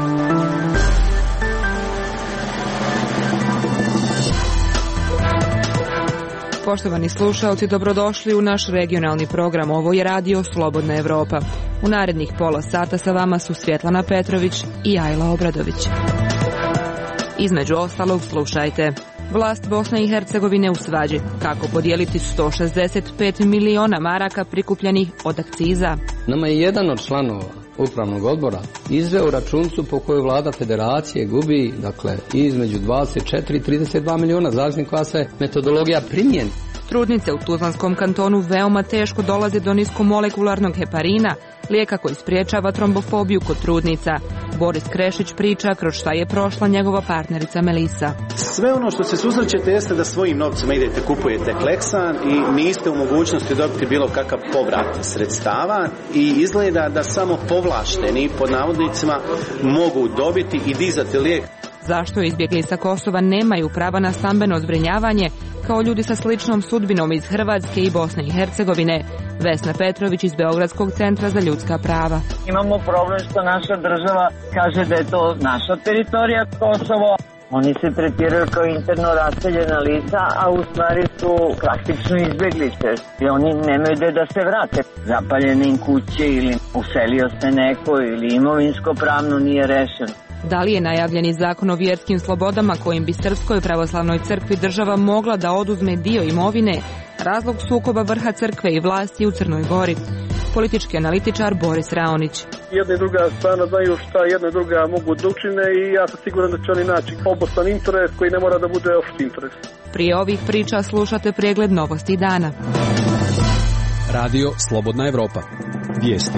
Poštovani slušalci, dobrodošli u naš regionalni program. Ovo je Radio Slobodna Evropa. U narednih pola sata sa vama su Svjetlana Petrović i Ajla Obradović. Između ostalog slušajte. Vlast Bosne i Hercegovine u svađi. Kako podijeliti 165 miliona maraka prikupljenih od akciza? Nama je jedan od članova upravnog odbora izveo računicu po kojoj vlada federacije gubi, između 24 i 32 miliona, zavisno koja se metodologija primjeni. Trudnice u Tuzlanskom kantonu veoma teško dolaze do niskomolekularnog heparina, lijeka koji spriječava trombofobiju kod trudnica. Boris Krešić priča kroz šta je prošla njegova partnerica Melisa. Sve ono što se susrećete jeste da svojim novcima idete, kupujete Kleksan i niste u mogućnosti dobiti bilo kakav povrat sredstava i izgleda da samo povlašteni, pod navodnicima, mogu dobiti i dizati lijek. Zašto izbjegli sa Kosova nemaju prava na stambeno zbrinjavanje kao ljudi sa sličnom sudbinom iz Hrvatske i Bosne i Hercegovine? Vesna Petrović iz Beogradskog centra za ljudska prava. Imamo problem što naša država kaže da je to naša teritorija Kosovo. Oni se tretiraju kao interno raseljena lica, a u stvari su praktično izbjeglice. I oni nemaju gde da se vrate. Zapaljene im kuće ili uselio se neko ili imovinsko pravno nije rešeno. Da li je najavljeni zakon o vjerskim slobodama kojim bi Srpskoj pravoslavnoj crkvi država mogla da oduzme dio imovine razlog sukoba vrha crkve i vlasti u Crnoj Gori? Politički analitičar Boris Raonić. Jedna i druga strana znaju šta jedna i druga mogu da učine i ja sam siguran da će oni naći obostrani interes koji ne mora da bude opšti interes. Prije ovih priča slušate pregled novosti dana. Radio Slobodna Evropa. Vijesti.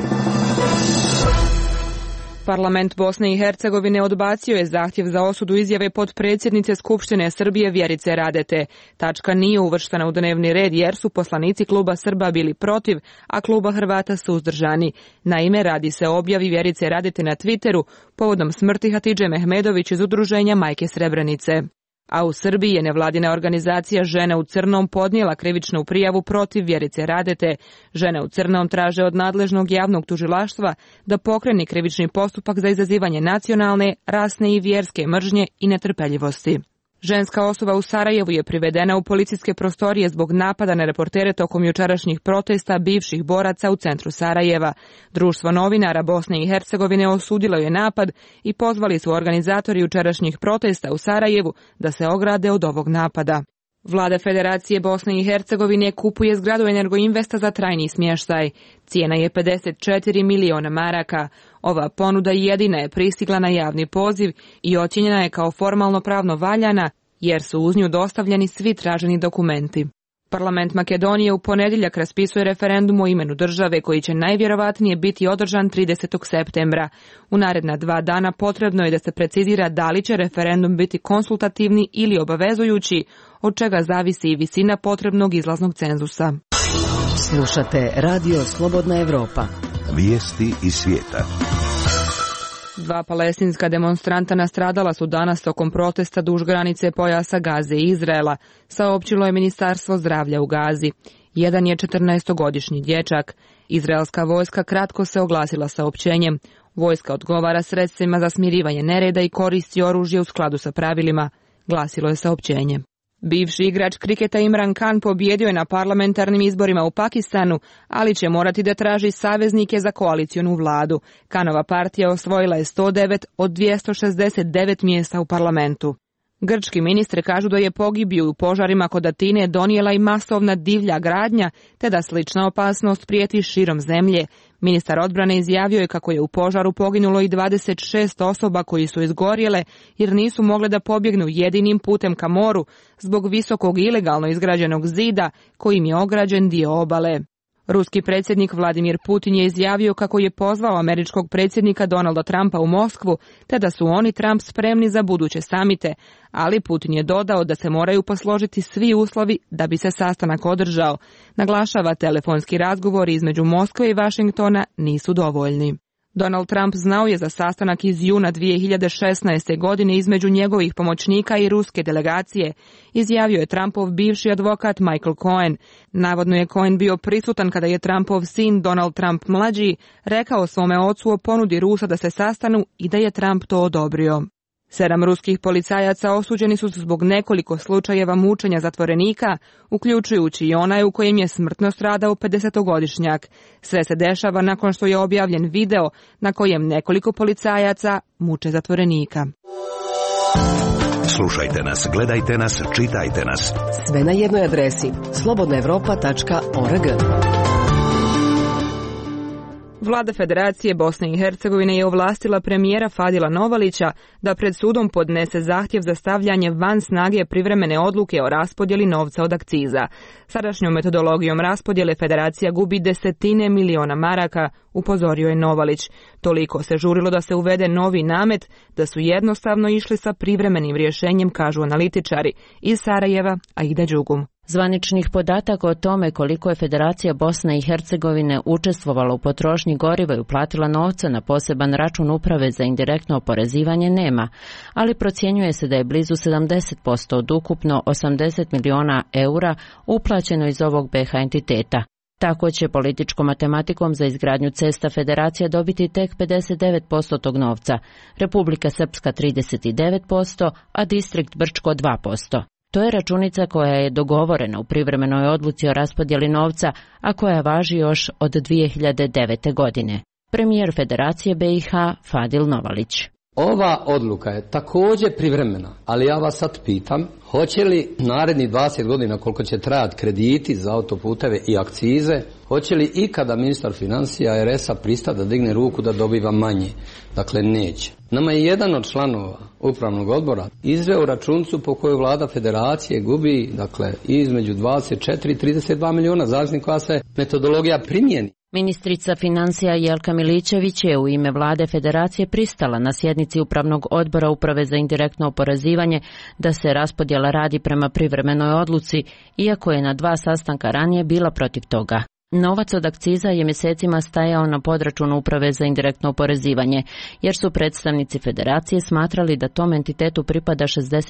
Parlament Bosne i Hercegovine odbacio je zahtjev za osudu izjave potpredsjednice Skupštine Srbije Vjerice Radete. Tačka nije uvrštena u dnevni red jer su poslanici kluba Srba bili protiv, a kluba Hrvata suzdržani. Naime, radi se o objavi Vjerice Radete na Twitteru povodom smrti Hatidže Mehmedović iz udruženja Majke Srebrenice. A u Srbiji je nevladina organizacija Žene u crnom podnijela krivičnu prijavu protiv Vjerice Radete. Žene u crnom traže od nadležnog javnog tužilaštva da pokrene krivični postupak za izazivanje nacionalne, rasne i vjerske mržnje i netrpeljivosti. Ženska osoba u Sarajevu je privedena u policijske prostorije zbog napada na reportere tokom jučerašnjih protesta bivših boraca u centru Sarajeva. Društvo novinara Bosne i Hercegovine osudilo je napad i pozvali su organizatori jučerašnjih protesta u Sarajevu da se ograde od ovog napada. Vlada Federacije Bosne i Hercegovine kupuje zgradu Energoinvesta za trajni smještaj. Cijena je 54 miliona maraka. Ova ponuda jedina je pristigla na javni poziv i ocjenjena je kao formalno pravno valjana jer su uz nju dostavljeni svi traženi dokumenti. Parlament Makedonije u ponedjeljak raspisuje referendum o imenu države koji će najvjerovatnije biti održan 30. septembra. U naredna 2 dana potrebno je da se precizira da li će referendum biti konsultativni ili obavezujući, od čega zavisi i visina potrebnog izlaznog cenzusa. Slušate Radio Slobodna Evropa. Vijesti iz svijeta. 2 palestinska demonstranta nastradala su danas tokom protesta duž granice pojasa Gaze i Izraela, saopćilo je Ministarstvo zdravlja u Gazi. Jedan je 14-godišnji dječak. Izraelska vojska kratko se oglasila saopćenjem. Vojska odgovara sredstvima za smirivanje nereda i koristi oružje u skladu sa pravilima, glasilo je saopćenje. Bivši igrač kriketa Imran Khan pobijedio je na parlamentarnim izborima u Pakistanu, ali će morati da traži saveznike za koalicionu vladu. Khanova partija osvojila je 109 od 269 mjesta u parlamentu. Grčki ministri kažu da je pogibiju u požarima kod Atine donijela i masovna divlja gradnja, te da slična opasnost prijeti širom zemlje. Ministar odbrane izjavio je kako je u požaru poginulo i 26 osoba koji su izgorjele jer nisu mogle da pobjegnu jedinim putem ka moru zbog visokog ilegalno izgrađenog zida kojim je ograđen dio obale. Ruski predsjednik Vladimir Putin je izjavio kako je pozvao američkog predsjednika Donalda Trumpa u Moskvu, te da su oni Trump spremni za buduće samite, ali Putin je dodao da se moraju posložiti svi uslovi da bi se sastanak održao. Naglašava telefonski razgovori između Moskve i Vašingtona nisu dovoljni. Donald Trump znao je za sastanak iz juna 2016. godine između njegovih pomoćnika i ruske delegacije, izjavio je Trumpov bivši advokat Michael Cohen. Navodno je Cohen bio prisutan kada je Trumpov sin Donald Trump mlađi rekao svome ocu o ponudi Rusa da se sastanu i da je Trump to odobrio. 7 ruskih policajaca osuđeni su zbog nekoliko slučajeva mučenja zatvorenika, uključujući i onaj u kojem je smrtno stradao 50-godišnjak. Sve se dešava nakon što je objavljen video na kojem nekoliko policajaca muče zatvorenika. Slušajte nas, gledajte nas, čitajte nas. Sve na jednoj adresi slobodnaevropa.org. Vlada Federacije Bosne i Hercegovine je ovlastila premijera Fadila Novalića da pred sudom podnese zahtjev za stavljanje van snage privremene odluke o raspodjeli novca od akciza. Sadašnjom metodologijom raspodjele Federacija gubi desetine miliona maraka, upozorio je Novalić. Toliko se žurilo da se uvede novi namet, da su jednostavno išli sa privremenim rješenjem, kažu analitičari. Iz Sarajeva, Aida Đugum. Zvaničnih podataka o tome koliko je Federacija Bosne i Hercegovine učestvovala u potrošnji goriva i uplatila novca na poseban račun Uprave za indirektno oporezivanje nema, ali procjenjuje se da je blizu 70% od ukupno 80 miliona eura uplaćeno iz ovog BiH entiteta. Tako će političkom matematikom za izgradnju cesta Federacija dobiti tek 59% tog novca, Republika Srpska 39%, a Distrikt Brčko 2%. To je računica koja je dogovorena u privremenoj odluci o raspodjeli novca, a koja važi još od 2009. godine. Premijer Federacije BiH Fadil Novalić. Ova odluka je također privremena, ali ja vas sad pitam, hoće li naredni 20 godina koliko će trajati krediti za autoputeve i akcize, hoće li ikada ministar financija RS-a pristati da digne ruku da dobiva manje? Dakle, neće. Nama je jedan od članova upravnog odbora izveo računicu po kojoj vlada Federacije gubi, dakle, između 24 i 32 miliona, zavisno koja se metodologija primijeni. Ministrica financija Jelka Milićević je u ime vlade Federacije pristala na sjednici Upravnog odbora Uprave za indirektno oporezivanje da se raspodjela radi prema privremenoj odluci, iako je na 2 sastanka ranije bila protiv toga. Novac od akciza je mjesecima stajao na podračunu Uprave za indirektno oporezivanje, jer su predstavnici Federacije smatrali da tom entitetu pripada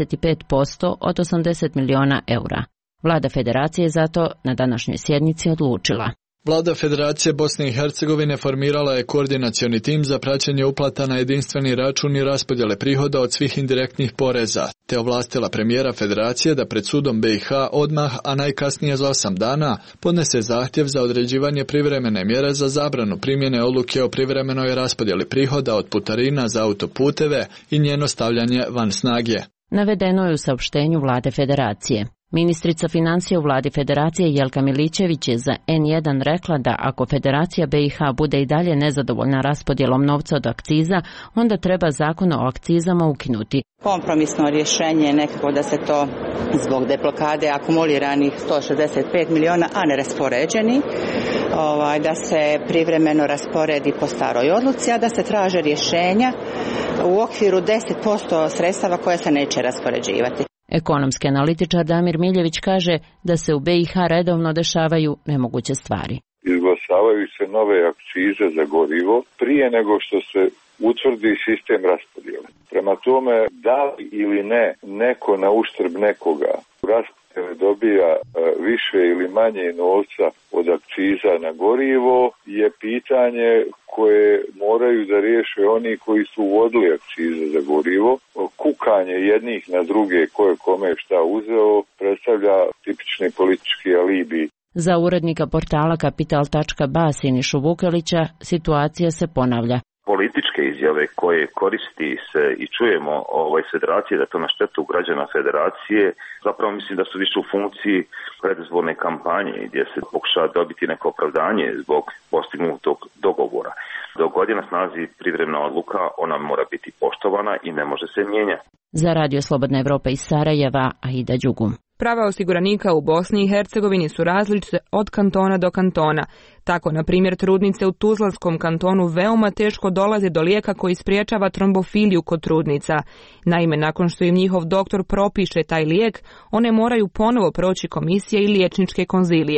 65% od 80 miliona eura. Vlada Federacije zato na današnjoj sjednici odlučila. Vlada Federacije Bosne i Hercegovine formirala je koordinacioni tim za praćenje uplata na jedinstveni račun i raspodjele prihoda od svih indirektnih poreza, te ovlastila premijera Federacije da pred sudom BiH odmah, a najkasnije za 8 dana, podnese zahtjev za određivanje privremene mjere za zabranu primjene odluke o privremenoj raspodjeli prihoda od putarina za autoputeve i njeno stavljanje van snage. Navedeno je u saopštenju vlade Federacije. Ministrica financija u vladi Federacije Jelka Milićević je za N1 rekla da ako Federacija BiH bude i dalje nezadovoljna raspodjelom novca od akciza, onda treba zakon o akcizama ukinuti. Kompromisno rješenje je nekako da se to zbog deblokade akumuliranih 165 miliona, a ne raspoređeni, da se privremeno rasporedi po staroj odluci, a da se traže rješenja u okviru 10% sredstava koja se neće raspoređivati. Ekonomski analitičar Damir Miljević kaže da se u BiH redovno dešavaju nemoguće stvari. Izglasavaju se nove akcize za gorivo prije nego što se utvrdi sistem raspodjele. Prema tome, da li ili ne neko na uštrb nekoga u raspodjele dobija više ili manje novca od akciza na gorivo je pitanje koje moraju da riješe oni koji su uvodili akcize za gorivo. Kukanje jednih na druge ko je kome šta uzeo predstavlja tipični politički alibi. Za urednika portala Kapital.ba Sinišu Vukelića situacija se ponavlja. Političke izjave koje koristi se i čujemo iz Federacije da to na štetu građana Federacije, zapravo mislim da su više u funkciji predizborne kampanje gdje se pokušava dobiti neko opravdanje zbog postignutog dogovora. Dok god je na snazi privremena odluka, ona mora biti poštovana i ne može se mijenjati. Za Radio Slobodna Evropa iz Sarajeva, Aida Đugum. Prava osiguranika u Bosni i Hercegovini su različite od kantona do kantona. Tako, na primjer, trudnice u Tuzlanskom kantonu veoma teško dolaze do lijeka koji spriječava trombofiliju kod trudnica. Naime, nakon što im njihov doktor propiše taj lijek, one moraju ponovo proći komisije i liječničke konzilije.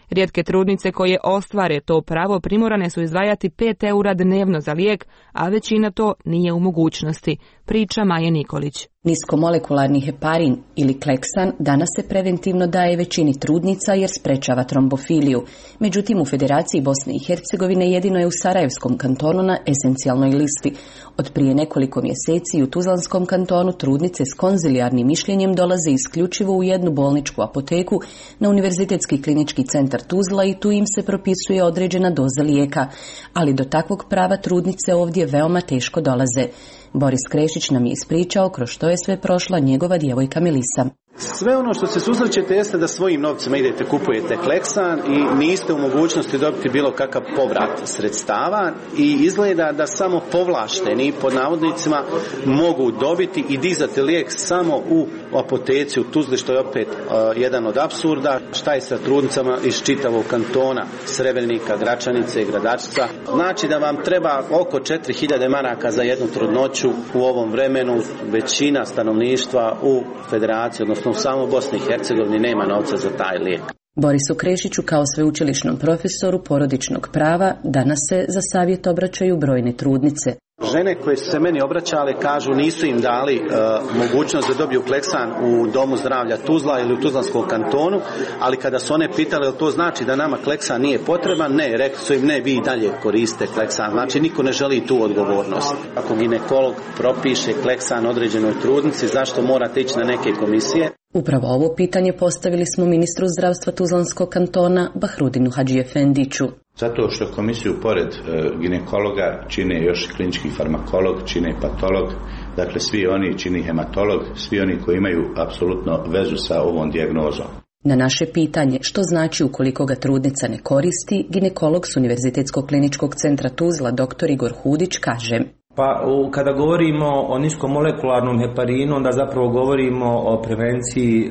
Rijetke trudnice koje ostvare to pravo primorane su izdvajati 5 eura dnevno za lijek, a većina to nije u mogućnosti, priča Maja Nikolić. Niskomolekularni heparin ili kleksan danas se preventivno daje većini trudnica jer sprečava trombofiliju. Međutim, u Federaciji Bosne i Hercegovine jedino je u Sarajevskom kantonu na esencijalnoj listi. Od prije nekoliko mjeseci u Tuzlanskom kantonu trudnice s konzilijarnim mišljenjem dolaze isključivo u jednu bolničku apoteku na Univerzitetski klinički centar Tuzla i tu im se propisuje određena doza lijeka. Ali do takvog prava trudnice ovdje veoma teško dolaze. Boris Krešić nam je ispričao kroz što je sve prošla njegova djevojka Melisa. Sve ono što se susrećete jeste da svojim novcima idete, kupujete kleksan i niste u mogućnosti dobiti bilo kakav povrat sredstava i izgleda da samo povlašteni, pod navodnicima, mogu dobiti i dizati lijek samo u apoteci u Tuzli, što je opet jedan od apsurda. Šta je sa trudnicama iz čitavog kantona, Srebrenika, Gračanice i Gradačca? Znači da vam treba oko 4000 maraka za jednu trudnoću u ovom vremenu. Većina stanovništva u Federaciji, odnosno u samo Bosni i Hercegovini, nema novca za taj lijek. Borisu Krešiću kao sveučilišnom profesoru porodičnog prava danas se za savjet obraćaju brojne trudnice. Žene koje su se meni obraćale kažu nisu im dali mogućnost da dobiju kleksan u Domu zdravlja Tuzla ili u Tuzlanskom kantonu, ali kada su one pitale to znači da nama kleksan nije potreban, ne, rekli su im ne, vi dalje koriste kleksan, znači niko ne želi tu odgovornost. Ako ginekolog propiše kleksan određenoj trudnici, zašto morate ići na neke komisije? Upravo ovo pitanje postavili smo ministru zdravstva Tuzlanskog kantona Bahrudinu Hadžiefendiću. Zato što komisiju pored ginekologa čine još klinički farmakolog, čine patolog, dakle svi oni čini hematolog, svi oni koji imaju apsolutno vezu sa ovom dijagnozom. Na naše pitanje što znači ukoliko ga trudnica ne koristi, ginekolog s Univerzitetskog kliničkog centra Tuzla dr. Igor Hudić kaže: Pa kada govorimo o niskomolekularnom heparinu, onda zapravo govorimo o prevenciji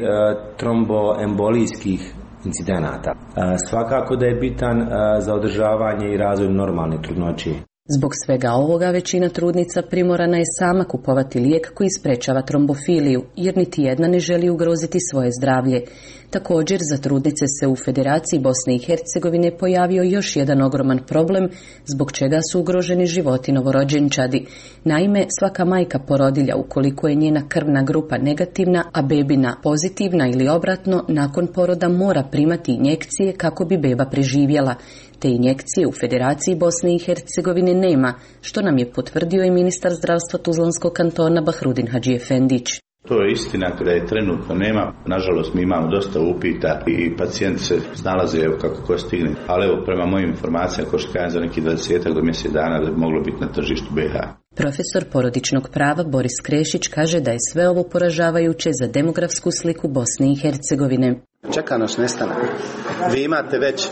tromboembolijskih incidenata. Svakako da je bitan za održavanje i razvoj normalne trudnoće. Zbog svega ovoga većina trudnica primorana je sama kupovati lijek koji sprečava trombofiliju, jer niti jedna ne želi ugroziti svoje zdravlje. Također, za trudnice se u Federaciji Bosne i Hercegovine pojavio još jedan ogroman problem, zbog čega su ugroženi životi novorođenčadi. Naime, svaka majka porodilja, ukoliko je njena krvna grupa negativna, a bebina pozitivna ili obratno, nakon poroda mora primati injekcije kako bi beba preživjela. Te injekcije u Federaciji Bosne i Hercegovine nema, što nam je potvrdio i ministar zdravstva Tuzlanskog kantona Bahrudin Hadžiefendić. To je istina da je trenutno nema. Nažalost, mi imamo dosta upita i pacijenti se snalaze kako ko stigne. Ali evo, prema mojim informacijama, ko što kažem, za neki 20 do mjesec dana da bi moglo biti na tržištu BiH. Profesor porodičnog prava Boris Krešić kaže da je sve ovo poražavajuće za demografsku sliku Bosne i Hercegovine. Čeka nas nestanak. Vi imate već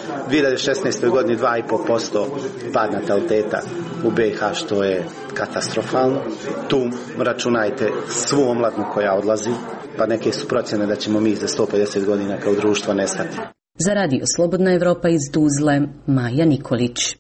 2016. godini 2,5% pad nataliteta u BiH, što je katastrofalno. Tu računajte svu omladnu koja odlazi, pa neke su procjene da ćemo mi za 150 godina kao društvo nestati. Za Radio Slobodna Evropa iz Tuzle, Maja Nikolić.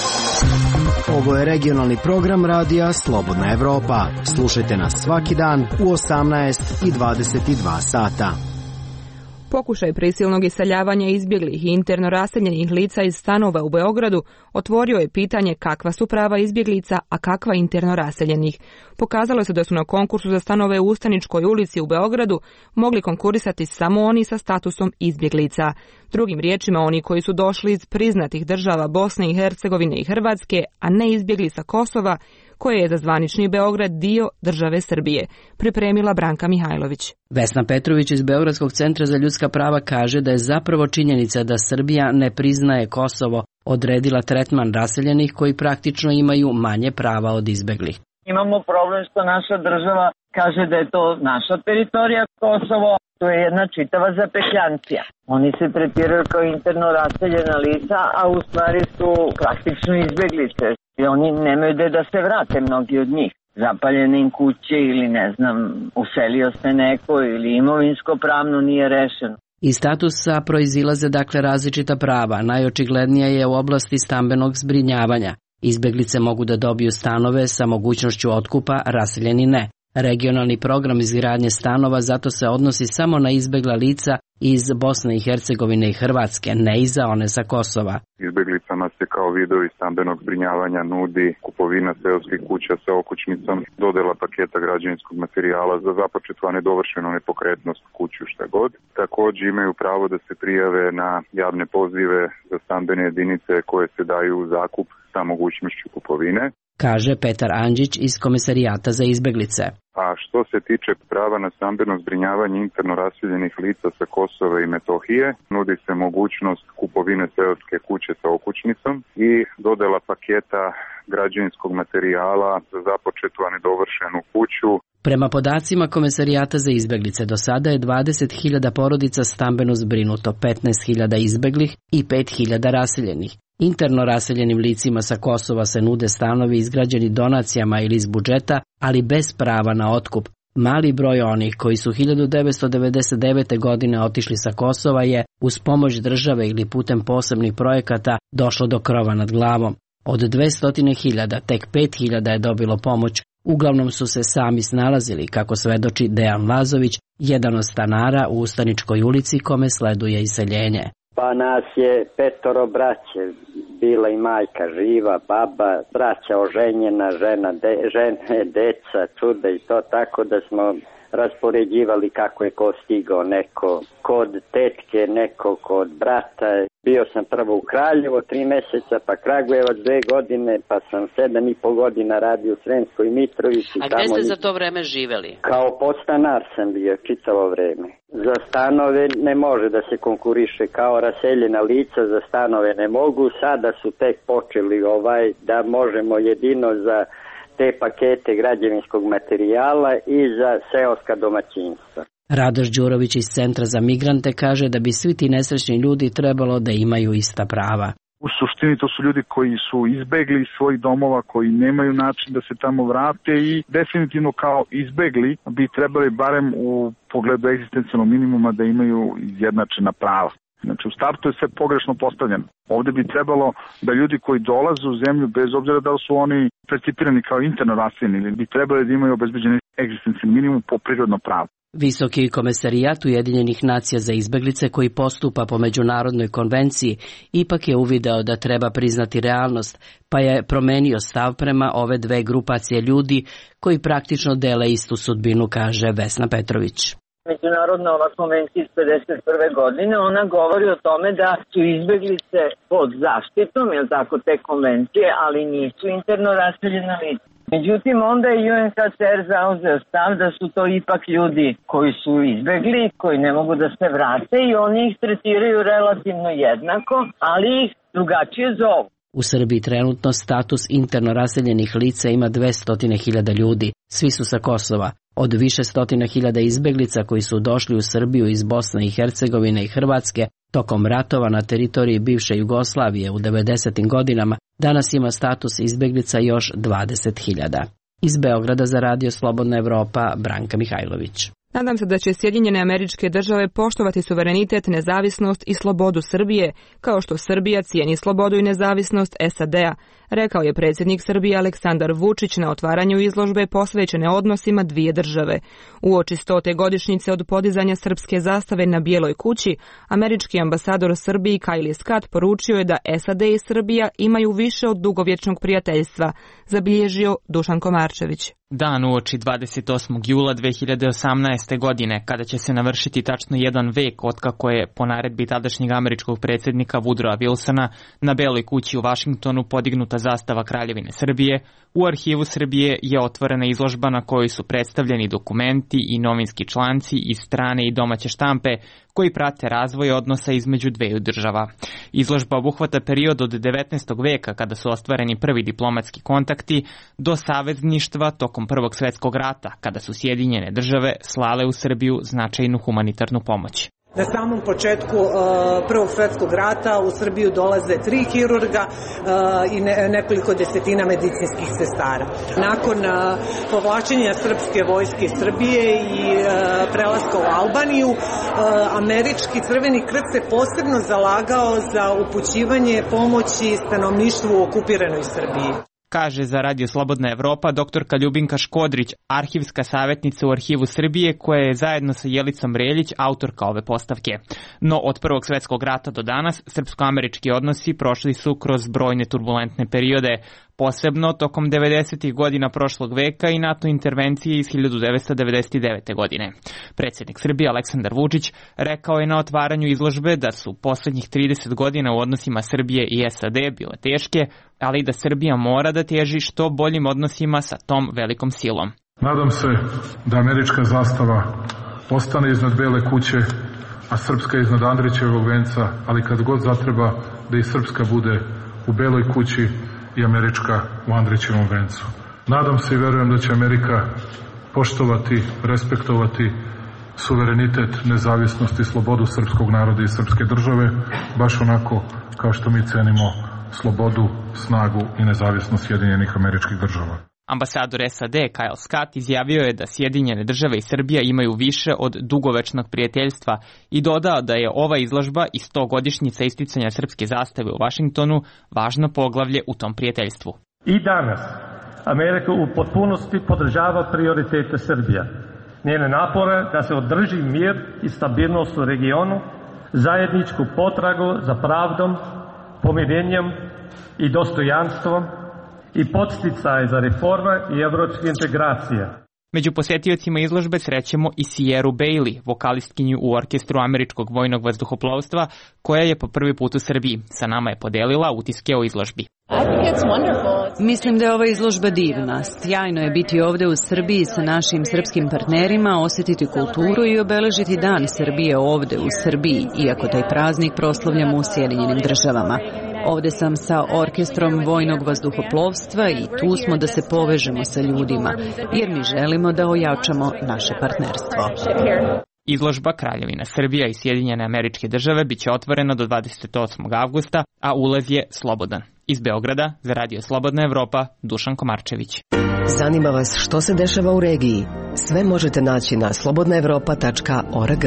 Ovo je regionalni program radija Slobodna Evropa. Slušajte nas svaki dan u 18 i 22 sata. Pokušaj prisilnog iseljavanja izbjeglih i interno raseljenih lica iz stanova u Beogradu otvorio je pitanje kakva su prava izbjeglica, a kakva interno raseljenih. Pokazalo se da su na konkursu za stanove u Ustaničkoj ulici u Beogradu mogli konkurisati samo oni sa statusom izbjeglica. Drugim riječima, oni koji su došli iz priznatih država Bosne i Hercegovine i Hrvatske, a ne izbjegli sa Kosova, koje je za zvanični Beograd dio države Srbije, pripremila Branka Mihajlović. Vesna Petrović iz Beogradskog centra za ljudska prava kaže da je zapravo činjenica da Srbija ne priznaje Kosovo odredila tretman raseljenih koji praktično imaju manje prava od izbeglih. Imamo problem što naša država kaže da je to naša teritorija Kosovo, to je jedna čitava zapetljancija. Oni se tretiraju kao interno raseljena lica, a u stvari su praktično izbeglice. I oni nemaju da se vrate, mnogi od njih. Zapaljene im kuće ili ne znam, uselio se neko ili imovinsko pravno nije rešeno. Iz statusa proizilaze dakle različita prava, najočiglednija je u oblasti stambenog zbrinjavanja. Izbeglice mogu da dobiju stanove sa mogućnošću otkupa, raseljeni ne. Regionalni program izgradnje stanova zato se odnosi samo na izbegla lica iz Bosne i Hercegovine i Hrvatske, ne i za one sa Kosova. Izbeglicama se kao vidovi stambenog zbrinjavanja nudi kupovina seoskih kuća sa okućnicom, dodela paketa građevinskog materijala za započetu, a nedovršenu nepokretnost kuću šta god. Također imaju pravo da se prijave na javne pozive za stambene jedinice koje se daju u zakup sa mogućnošću kupovine, kaže Petar Andžić iz Komesarijata za izbeglice. A što se tiče prava na stambeno zbrinjavanje interno raseljenih lica sa Kosova i Metohije, nudi se mogućnost kupovine seoske kuće sa okućnicom i dodela paketa građevinskog materijala za započetu, a nedovršenu kuću. Prema podacima Komesarijata za izbeglice, do sada je 20.000 porodica stambeno zbrinuto, 15.000 izbeglih i 5.000 raseljenih. Interno raseljenim licima sa Kosova se nude stanovi izgrađeni donacijama ili iz budžeta, ali bez prava na otkup. Mali broj onih koji su 1999. godine otišli sa Kosova je, uz pomoć države ili putem posebnih projekata, došlo do krova nad glavom. Od 200.000 tek 5.000 je dobilo pomoć. Uglavnom su se sami snalazili, kako svedoči Dejan Lazović, jedan od stanara u Ustaničkoj ulici kome sleduje iseljenje. Pa nas je 5 braće, bila i majka živa, baba, braća oženjena, žene, deca, čuda i to, tako da smo raspoređivali kako je ko stigao, neko kod tetke, neko kod brata. Bio sam prvo u Kraljevo 3 meseca, pa Kragujevac 2 godine, pa sam 7,5 godina radio u Sremskoj Mitrovici. A gde ste za to vreme živeli? Kao podstanar sam bio čitavo vreme. Za stanove ne može da se konkuriše kao raseljena lica, za stanove ne mogu. Sada su tek počeli da možemo jedino za te pakete građevinskog materijala i za seoska domaćinstva. Radoš Đurović iz Centra za migrante kaže da bi svi ti nesrećni ljudi trebalo da imaju ista prava. U suštini to su ljudi koji su izbegli iz svojih domova, koji nemaju način da se tamo vrate i definitivno kao izbegli bi trebali barem u pogledu egzistencijalnog minimuma da imaju izjednačena prava. Znači, u startu je sve pogrešno postavljeno. Ovdje bi trebalo da ljudi koji dolaze u zemlju, bez obzira da li su oni percipirani kao interno raseljeni, bi trebali da imaju obezbeđeni egzistencijalni minimum po prirodno pravo. Visoki komesarijat Ujedinjenih nacija za izbeglice, koji postupa po međunarodnoj konvenciji, ipak je uvideo da treba priznati realnost, pa je promenio stav prema ove dve grupacije ljudi koji praktično dele istu sudbinu, kaže Vesna Petrović. Međunarodna konvencija iz 51. godine, ona govori o tome da su izbeglice pod zaštitom, je tako, te konvencije, ali nisu interno raseljena lica. Međutim, onda je UNHCR zauzeo stav da su to ipak ljudi koji su izbegli, koji ne mogu da se vrate i oni ih tretiraju relativno jednako, ali ih drugačije zovu. U Srbiji trenutno status interno raseljenih lica ima 200.000 ljudi, svi su sa Kosova. Od više stotina hiljada izbeglica koji su došli u Srbiju iz Bosne i Hercegovine i Hrvatske tokom ratova na teritoriji bivše Jugoslavije u 90. godinama, danas ima status izbeglica još 20.000. Iz Beograda za Radio Slobodna Evropa, Branka Mihajlović. Nadam se da će Sjedinjene Američke Države poštovati suverenitet, nezavisnost i slobodu Srbije, kao što Srbija cijeni slobodu i nezavisnost SAD-a, rekao je predsjednik Srbije Aleksandar Vučić na otvaranju izložbe posvećene odnosima dvije države. Uoči 100. godišnjice od podizanja srpske zastave na Bijeloj kući, američki ambasador Srbiji Kajli Scott poručio je da SAD i Srbija imaju više od dugovječnog prijateljstva, zabilježio Dušan Komarčević. Dan uoči 28. jula 2018. godine, kada će se navršiti tačno 1 vek otkako je po naredbi tadašnjeg američkog predsjednika Woodrowa Wilsona na Beloj kući u Vašingtonu podignuta zastava Kraljevine Srbije, u arhivu Srbije je otvorena izložba na kojoj su predstavljeni dokumenti i novinski članci iz strane i domaće štampe koji prate razvoj odnosa između dveju država. Izložba obuhvata period od 19. veka kada su ostvareni prvi diplomatski kontakti do savezništva tokom Prvog svjetskog rata kada su Sjedinjene države slale u Srbiju značajnu humanitarnu pomoć. Na samom početku Prvog svjetskog rata u Srbiju dolaze 3 hirurga i nekoliko desetina medicinskih sestara. Nakon povlačenja srpske vojske iz Srbije i prelaska u Albaniju, američki Crveni krst se posebno zalagao za upućivanje pomoći stanovništvu u okupiranoj Srbiji. kaže za Radio Slobodna Evropa doktorka Ljubinka Škodrić, arhivska savjetnica u Arhivu Srbije, koja je zajedno sa Jelicom Reljić autorka ove postavke. No od Prvog svjetskog rata do danas srpsko-američki odnosi prošli su kroz brojne turbulentne periode, posebno tokom 90. godina prošlog veka i NATO intervencije iz 1999. godine. Predsjednik Srbije Aleksandar Vučić rekao je na otvaranju izložbe da su posljednjih 30 godina u odnosima Srbije i SAD bile teške, ali da Srbija mora da teži što boljim odnosima sa tom velikom silom. Nadam se da američka zastava ostane iznad Bele kuće, a srpska iznad Andrićevog venca, ali kad god zatreba da i srpska bude u Beloj kući i američka u Andrićevom vencu. Nadam se i verujem da će Amerika poštovati, respektovati suverenitet, nezavisnost i slobodu srpskog naroda i srpske države, baš onako kao što mi cenimo slobodu, snagu i nezavisnost Sjedinjenih Američkih Država. Ambasador SAD Kyle Scott izjavio je da Sjedinjene Države i Srbija imaju više od dugovečnog prijateljstva i dodao da je ova izložba i 100-godišnjica isticanja srpske zastave u Vašingtonu važno poglavlje u tom prijateljstvu. I danas Amerika u potpunosti podržava prioritete Srbije, njene napore da se održi mir i stabilnost u regionu, zajedničku potragu za pravdom, pomirenjem i dostojanstvom i podsticaj za reforme i evropske integracije. Među posjetiocima izložbe srećemo i Sierru Bailey, vokalistkinju u orkestru Američkog vojnog vazduhoplovstva, koja je po prvi put u Srbiji. Sa nama je podelila utiske o izložbi. Mislim da je ova izložba divna. Sjajno je biti ovde u Srbiji sa našim srpskim partnerima, osjetiti kulturu i obeležiti Dan Srbije ovde u Srbiji, iako taj praznik proslavljamo u Sjedinjenim Državama. Ovde sam sa orkestrom vojnog vazduhoplovstva i tu smo da se povežemo sa ljudima, jer mi želimo da ojačamo naše partnerstvo. Izložba Kraljevina Srbija i Sjedinjene Američke Države biće otvorena do 28. avgusta, a ulaz je slobodan. Iz Beograda za Radio Slobodna Evropa, Dušan Komarčević. Zanima vas što se dešava u regiji? Sve možete naći na slobodnaevropa.org.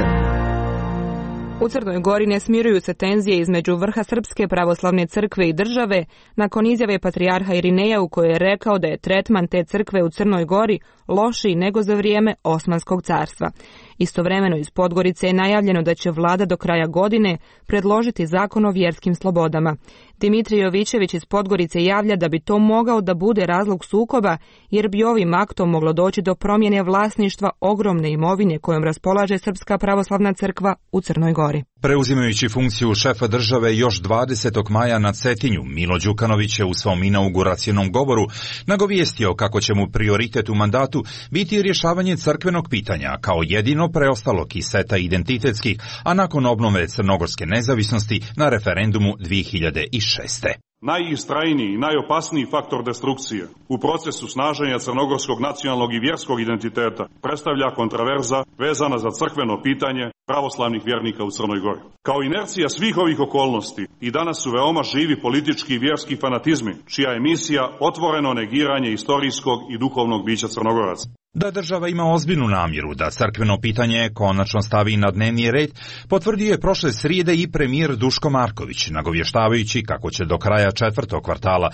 U Crnoj Gori ne smiruju se tenzije između vrha Srpske pravoslavne crkve i države nakon izjave patrijarha Irineja u kojoj je rekao da je tretman te crkve u Crnoj Gori lošiji nego za vrijeme Osmanskog carstva. Istovremeno iz Podgorice je najavljeno da će vlada do kraja godine predložiti zakon o vjerskim slobodama. Dimitrij Jovićević iz Podgorice javlja da bi to mogao da bude razlog sukoba, jer bi ovim aktom moglo doći do promjene vlasništva ogromne imovine kojom raspolaže Srpska pravoslavna crkva u Crnoj Gori. Preuzimajući funkciju šefa države još 20. maja na Cetinju, Milo Đukanović je u svom inauguracionom govoru nagovijestio kako će mu prioritet u mandatu biti rješavanje crkvenog pitanja kao jedino preostalog iz seta identitetskih, a nakon obnove crnogorske nezavisnosti na referendumu 2006. Najistrajniji i najopasniji faktor destrukcije u procesu snaženja crnogorskog nacionalnog i vjerskog identiteta predstavlja kontraverza vezana za crkveno pitanje pravoslavnih vjernika u Crnoj Gori. Kao inercija svih ovih okolnosti i danas su veoma živi politički i vjerski fanatizmi, čija je misija otvoreno negiranje istorijskog i duhovnog bića Crnogoraca. Da država ima ozbiljnu namjeru da crkveno pitanje konačno stavi na dnevni red, potvrdio je prošle srijede i premijer Duško Marković, nagovještavajući kako će do kraja 4. kvartala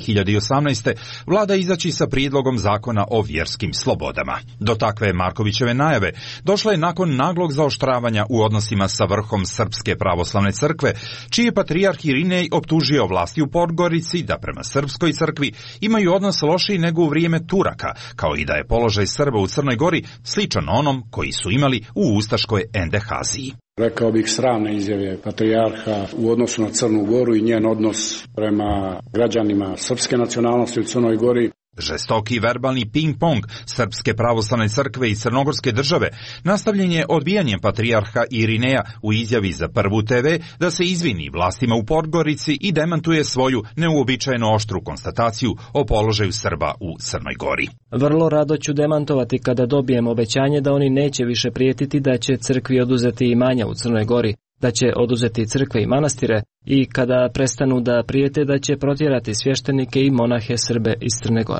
2018. vlada izaći sa prijedlogom zakona o vjerskim slobodama. Do takve Markovićeve najave došla je nakon naglog zaoštravanja u odnosima sa vrhom Srpske pravoslavne crkve, čiji je patrijarh Irinej optužio vlasti u Podgorici da prema Srpskoj crkvi imaju odnos lošiji nego u vrijeme Turaka, kao i da je položaj Srba u Crnoj Gori sličan onom koji su imali u ustaškoj NDH-ziji. Rekao bih sramne izjave patrijarha u odnosu na Crnu Goru i njen odnos prema građanima srpske nacionalnosti u Crnoj Gori. Žestoki verbalni ping-pong Srpske pravoslavne crkve i Crnogorske države nastavljen je odbijanjem patrijarha Irineja u izjavi za Prvu TV da se izvini vlastima u Podgorici i demantuje svoju neuobičajeno oštru konstataciju o položaju Srba u Crnoj Gori. Vrlo rado ću demantovati kada dobijem obećanje da oni neće više prijetiti da će crkvi oduzeti imanja u Crnoj Gori, da će oduzeti crkve i manastire i kada prestanu da prijete da će protjerati svještenike i monahe Srbe iz Crne Gore.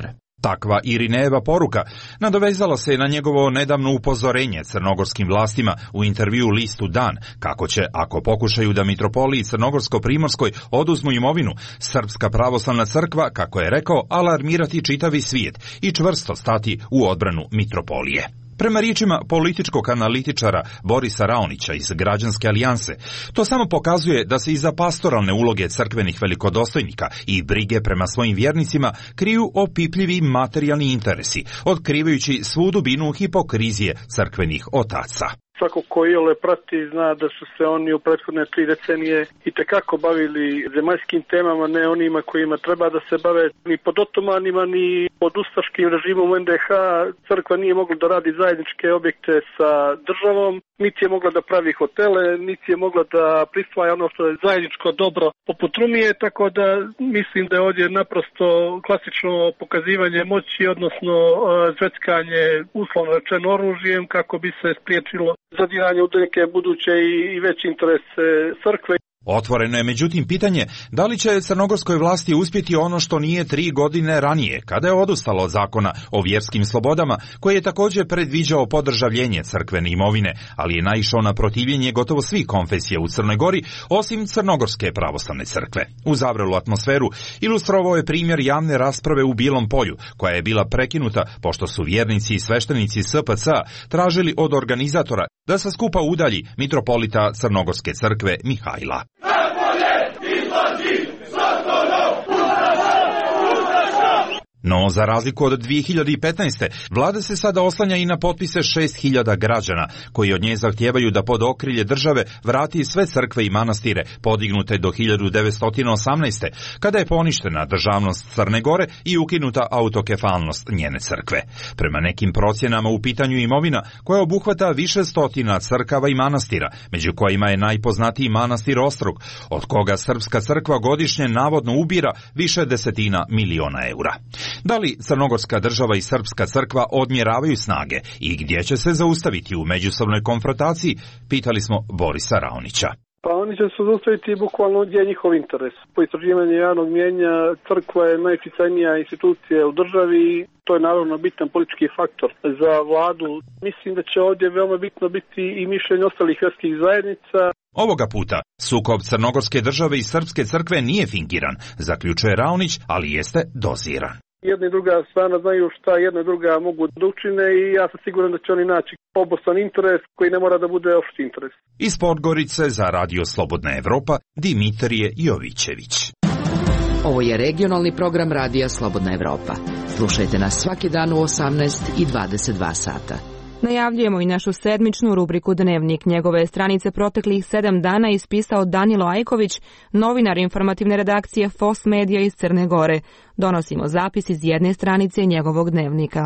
Takva Irinejeva poruka nadovezala se na njegovo nedavno upozorenje crnogorskim vlastima u intervju listu Dan, kako će, ako pokušaju da mitropoliji Crnogorsko-Primorskoj oduzmu imovinu, Srpska pravoslavna crkva, kako je rekao, alarmirati čitavi svijet i čvrsto stati u odbranu mitropolije. Prema riječima političkog analitičara Borisa Raonića iz Građanske alijanse, to samo pokazuje da se iza pastoralne uloge crkvenih velikodostojnika i brige prema svojim vjernicima kriju opipljivi materijalni interesi, otkrivajući svu dubinu hipokrizije crkvenih otaca. Svako ko iole prati zna da su se oni u prethodne 3 decenije itekako bavili zemaljskim temama, ne onima kojima treba da se bave ni pod otomanima, ni pod ustaškim režimom NDH. Crkva nije mogla da radi zajedničke objekte sa državom, niti je mogla da pravi hotele, niti je mogla da prisvaja ono što je zajedničko dobro poput Rumije, tako da mislim da je ovdje naprosto klasično pokazivanje moći, odnosno zveckanje uslovno rečeno oružjem kako bi se spriječilo zadiranje u neke buduće i veće interese crkve. Otvoreno je međutim pitanje da li će crnogorskoj vlasti uspjeti ono što nije 3 godine ranije, kada je odustalo od zakona o vjerskim slobodama, koji je također predviđao podržavljenje crkvene imovine, ali je naišao na protivljenje gotovo svih konfesija u Crnoj Gori, osim Crnogorske pravoslavne crkve. U zavrelu atmosferu ilustrovao je primjer javne rasprave u Bilom Polju, koja je bila prekinuta pošto su vjernici i sveštenici SPC tražili od organizatora da sa skupa udalji mitropolita Crnogorske crkve Mihajla. No, za razliku od 2015. vlada se sada oslanja i na potpise 6.000 građana, koji od nje zahtijevaju da pod okrilje države vrati sve crkve i manastire podignute do 1918. kada je poništena državnost Crne Gore i ukinuta autokefalnost njene crkve. Prema nekim procjenama u pitanju imovina koja obuhvata više stotina crkava i manastira, među kojima je najpoznatiji manastir Ostrog, od koga Srpska crkva godišnje navodno ubira više desetina miliona eura. Da li Crnogorska država i Srpska crkva odmjeravaju snage i gdje će se zaustaviti u međusobnoj konfrontaciji, pitali smo Borisa Raonića. Pa oni će se zaustaviti bukvalno gdje je njihov interes. Po istraživanju javnog mnijenja crkva je najuticajnija institucija u državi i to je naravno bitan politički faktor za vladu. Mislim da će ovdje veoma bitno biti i mišljenje ostalih vjerskih zajednica. Ovoga puta sukob Crnogorske države i Srpske crkve nije fingiran, zaključuje Raonić, ali jeste doziran. Jedna i druga strana znaju šta jedna i druga mogu da učine i ja sam siguran da će oni naći obostrani interes koji ne mora da bude opšti interes. Iz Podgorice za Radio Slobodna Evropa, Dimitrije Jovićević. Ovo je regionalni program Radija Slobodna Evropa. Slušajte nas svaki dan u 18 i 22 sata. Najavljujemo i našu sedmičnu rubriku Dnevnik. Njegove stranice proteklih 7 dana ispisao Danilo Ajković, novinar informativne redakcije FOS Medija iz Crne Gore. Donosimo zapis iz jedne stranice njegovog dnevnika.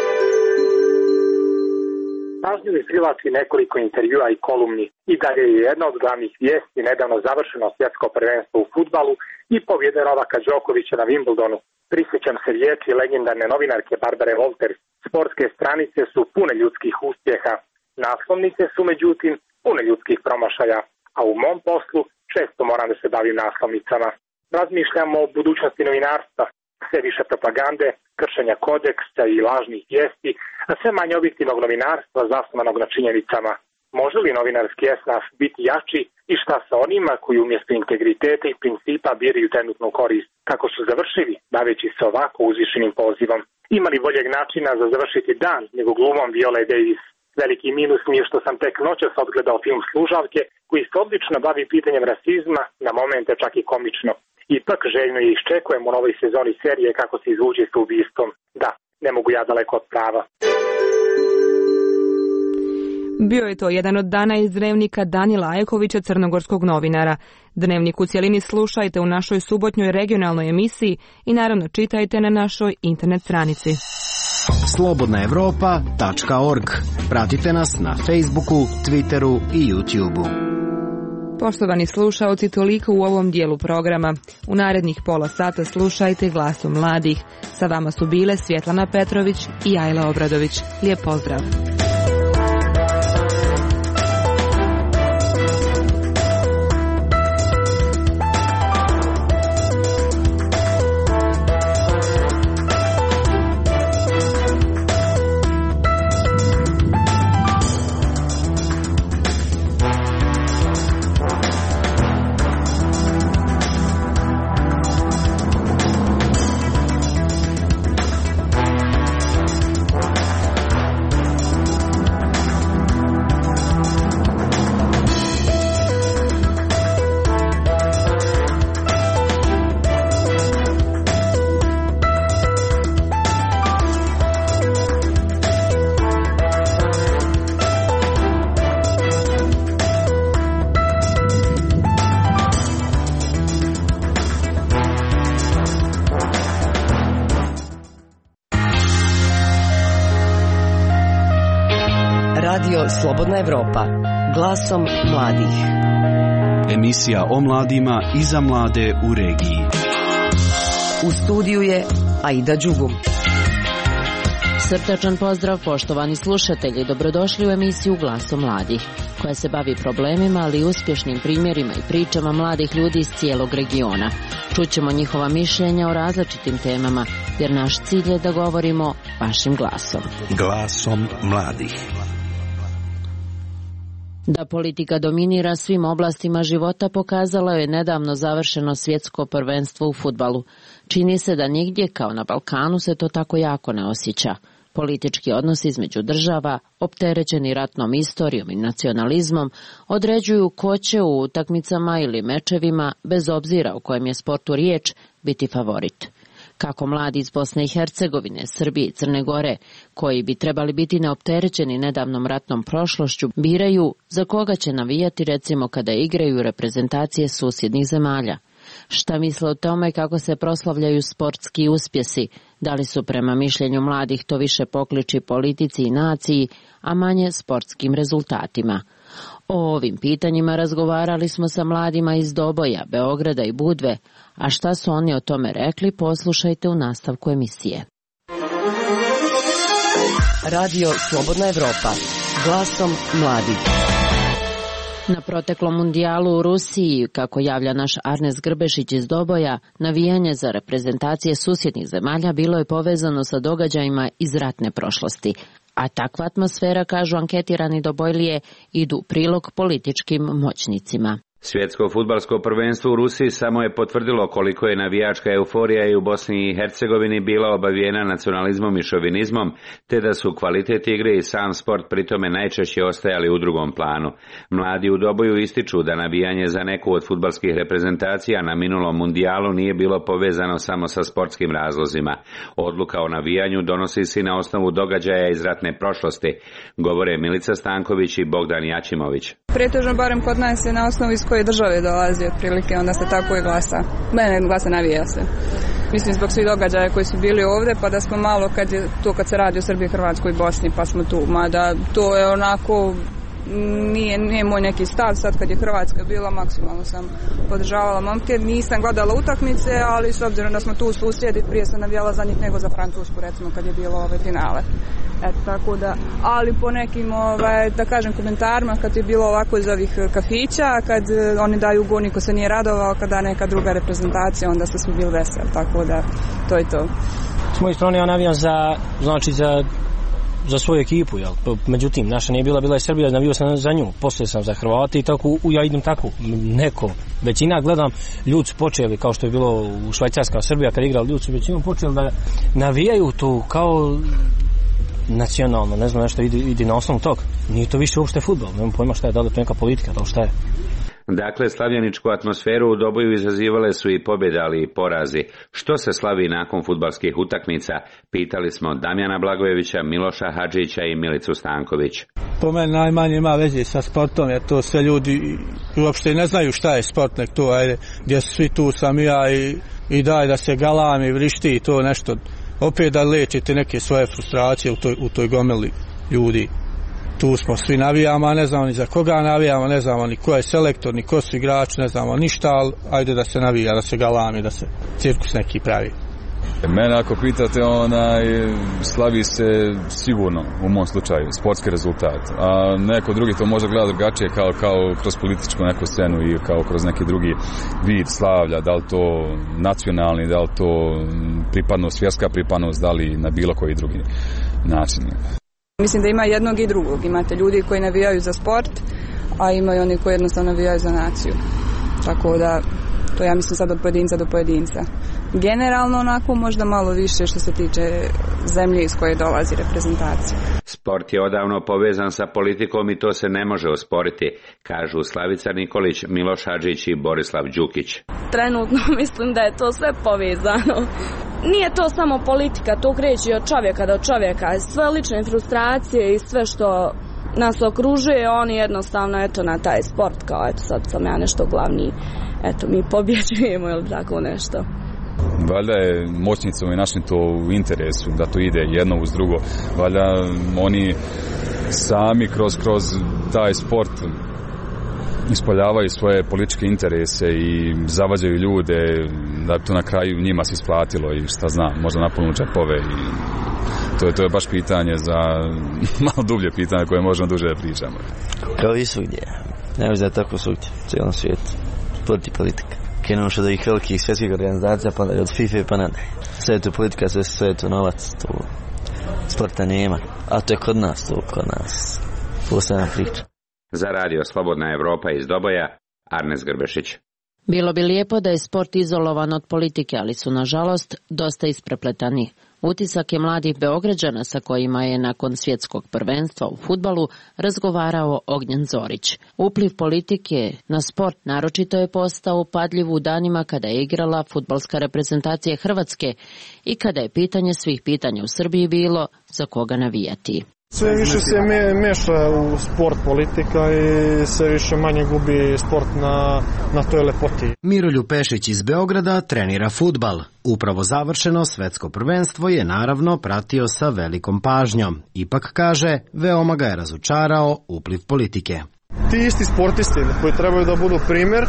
Pažljivo izrivati nekoliko intervjua i kolumni. I dalje je jedna od glavnih vijesti nedavno završeno svjetsko prvenstvo u fudbalu i pobjede Novaka Đokovića na Wimbledonu. Prisjećam se riječi legendarne novinarke Barbare Wolters. Sportske stranice su pune ljudskih uspjeha. Naslovnice su međutim pune ljudskih promašaja. A u mom poslu često moram da se bavim naslovnicama. Razmišljamo o budućnosti novinarstva. Sve više propagande, kršenja kodeksa i lažnih vijesti, a sve manje objektivnog novinarstva zasnovanog na činjenicama. Može li novinarski esnaf biti jači i šta sa onima koji umjesto integriteta i principa biraju trenutnu korist? Kako su završili, baveći se ovako uzvišenim pozivom? Ima li boljeg načina za završiti dan nego glumom Viole Davis? Veliki minus mi je što sam tek noćas odgledao film Služavke, koji se odlično bavi pitanjem rasizma, na momente čak i komično. Ipak željno je iščekujem u novoj sezoni serije kako se izvuđe s ubistvom. Da, ne mogu ja daleko od prava. Bio je to jedan od dana iz dnevnika Danila Ajkovića, crnogorskog novinara. Dnevnik u cjelini slušajte u našoj subotnjoj regionalnoj emisiji i naravno čitajte na našoj internet stranici. slobodnaevropa.org. Pratite nas na Facebooku, Twitteru i YouTubeu. Poštovani slušaoci, toliko u ovom dijelu programa. U narednih pola sata slušajte Glasom mladih. Sa vama su bile Svjetlana Petrović i Ajla Obradović. Lijep pozdrav. Radio Slobodna Evropa. Glasom mladih. Emisija o mladima i za mlade u regiji. U studiju je Aida Đugum. Srdačan pozdrav poštovani slušatelji, dobrodošli u emisiju Glasom mladih, koja se bavi problemima, ali i uspješnim primjerima i pričama mladih ljudi iz cijelog regiona. Čućemo njihova mišljenja o različitim temama, jer naš cilj je da govorimo vašim glasom. Glasom mladih. Da politika dominira svim oblastima života pokazalo je nedavno završeno svjetsko prvenstvo u fudbalu. Čini se da nigdje kao na Balkanu se to tako jako ne osjeća. Politički odnosi između država, opterećeni ratnom istorijom i nacionalizmom, određuju ko će u utakmicama ili mečevima, bez obzira u kojem je sportu riječ, biti favorit. Kako mladi iz Bosne i Hercegovine, Srbije i Crne Gore, koji bi trebali biti neopterećeni nedavnom ratnom prošlošću, biraju za koga će navijati recimo kada igraju reprezentacije susjednih zemalja. Šta misle o tome kako se proslavljaju sportski uspjesi, da li su prema mišljenju mladih to više pokliči politici i naciji, a manje sportskim rezultatima. O ovim pitanjima razgovarali smo sa mladima iz Doboja, Beograda i Budve, a šta su oni o tome rekli, poslušajte u nastavku emisije. Radio Slobodna Evropa. Glasom mladih. Na proteklom mundijalu u Rusiji, kako javlja naš Arnes Grbešić iz Doboja, navijanje za reprezentacije susjednih zemalja bilo je povezano sa događajima iz ratne prošlosti. A takva atmosfera, kažu anketirani Dobojlije, idu u prilog političkim moćnicima. Svjetsko fudbalsko prvenstvo u Rusiji samo je potvrdilo koliko je navijačka euforija i u Bosni i Hercegovini bila obavijena nacionalizmom i šovinizmom, te da su kvalitet igre i sam sport pritome najčešće ostajali u drugom planu. Mladi u Doboju ističu da navijanje za neku od fudbalskih reprezentacija na minulom mundijalu nije bilo povezano samo sa sportskim razlozima. Odluka o navijanju donosi se na osnovu događaja iz ratne prošlosti, govore Milica Stanković i Bogdan Jačimović. Pretežno, barem kod nas, je na osnovu iz koje države dolazi otprilike, onda se tako i glasa. Mene glasa navija se. Mislim zbog svih događaja koji su bili ovdje, pa da smo malo kad se radi o Srbiji, Hrvatskoj i Bosni, pa smo tu. Mada to je onako, nije moj neki stav. Sad kad je Hrvatska bila, maksimalno sam podržavala momke. Nisam gledala utakmice, ali s obzirom da smo tu susjedi, prije sam navijala za njih nego za Francusku, recimo kad je bilo ove finale. Eto, tako da, ali po nekim, da kažem, komentarima, kad je bilo ovako iz ovih kafića, kad oni daju gol, niko se nije radovao, kada neka druga reprezentacija, onda su svi bili veseli, tako da, to je to. S moje strane ja navijam za svoju ekipu, jel? Međutim, naša nije bila je Srbija, navio sam za nju, poslije sam za Hrvate i tako, ja idem tako, većina gledam, ljudi su počeli, kao što je bilo u Švajcarska, Srbija, kad je igrala, ljudi su većinom počeli da navijaju tu kao nacionalno, ne znam, nešto ide na osnovu tog. Nije to više uopšte fudbal, nemam pojma šta je, da li to neka politika, da li šta je. Dakle, slavljeničku atmosferu u Doboju izazivale su i pobjede, ali i porazi. Što se slavi nakon fudbalskih utakmica? Pitali smo Damjana Blagojevića, Miloša Hadžića i Milicu Stanković. Po meni najmanje ima veze sa sportom, jer to sve ljudi uopšte ne znaju šta je sport, nek to, ajde, gdje su svi tu sam ja i daj da se galami, vrišti i to nešto. Opet da lečite neke svoje frustracije u toj gomeli ljudi. Tu smo, svi navijamo, a ne znamo ni za koga navijamo, ne znamo ni ko je selektor, ni ko su igrači, ne znamo ništa, ali ajde da se navija, da se galami, da se cirkus neki pravi. Mene ako pitate, slavi se sigurno u mom slučaju sportski rezultat, a neko drugi to može gledati drugačije kao kroz političku neku scenu i kao kroz neki drugi vid slavlja, da li to nacionalni, da li to pripadnost, vjerska pripadnost, da li na bilo koji drugi način. Mislim da ima jednog i drugog. Imate ljudi koji navijaju za sport, a imaju oni koji jednostavno navijaju za naciju. Tako da, to ja mislim sad od pojedinca do pojedinca. Generalno onako možda malo više što se tiče zemlje iz koje dolazi reprezentacija. Sport je odavno povezan sa politikom i to se ne može osporiti, kažu Slavica Nikolić, Miloš Hadžić i Borislav Đukić. Trenutno mislim da je to sve povezano. Nije to samo politika, to kreće od čovjeka do čovjeka. Sve lične frustracije i sve što nas okružuje, oni jednostavno na taj sport kao sad sam ja nešto glavni, mi pobjeđujemo ili tako nešto. Valjda je moćnicom i našim to u interesu da to ide jedno uz drugo. Valjda oni sami kroz taj sport ispoljavaju svoje političke interese i zavađaju ljude da bi to na kraju njima se isplatilo i šta znam, možda napolnu džepove i to je baš pitanje za malo dublje pitanje koje možemo duže da pričamo. Kao i svugdje, ne znam tako svugdje, u cijelom svijetu, sport i politika. Krenuš od ovih velikih svjetskih organizacija, pa od FIFA pa nadalje. Sve je to politika, sve je to novac, to sporta nema, a to je kod nas, posebna priča. Za radio Slobodna Evropa iz Doboja, Arnes Grbešić. Bilo bi lijepo da je sport izolovan od politike, ali su nažalost dosta isprepletani. Utisak je mladih Beograđana sa kojima je nakon svjetskog prvenstva u fudbalu razgovarao Ognjen Zorić. Upliv politike na sport naročito je postao upadljiv u danima kada je igrala fudbalska reprezentacija Hrvatske i kada je pitanje svih pitanja u Srbiji bilo za koga navijati. Sve više se meša u sport politika i sve više manje gubi sport na toj lepoti. Miroljub Pešić iz Beograda trenira fudbal. Upravo završeno svetsko prvenstvo je naravno pratio sa velikom pažnjom. Ipak kaže, veoma ga je razočarao upliv politike. Ti isti sportisti koji trebaju da budu primjer,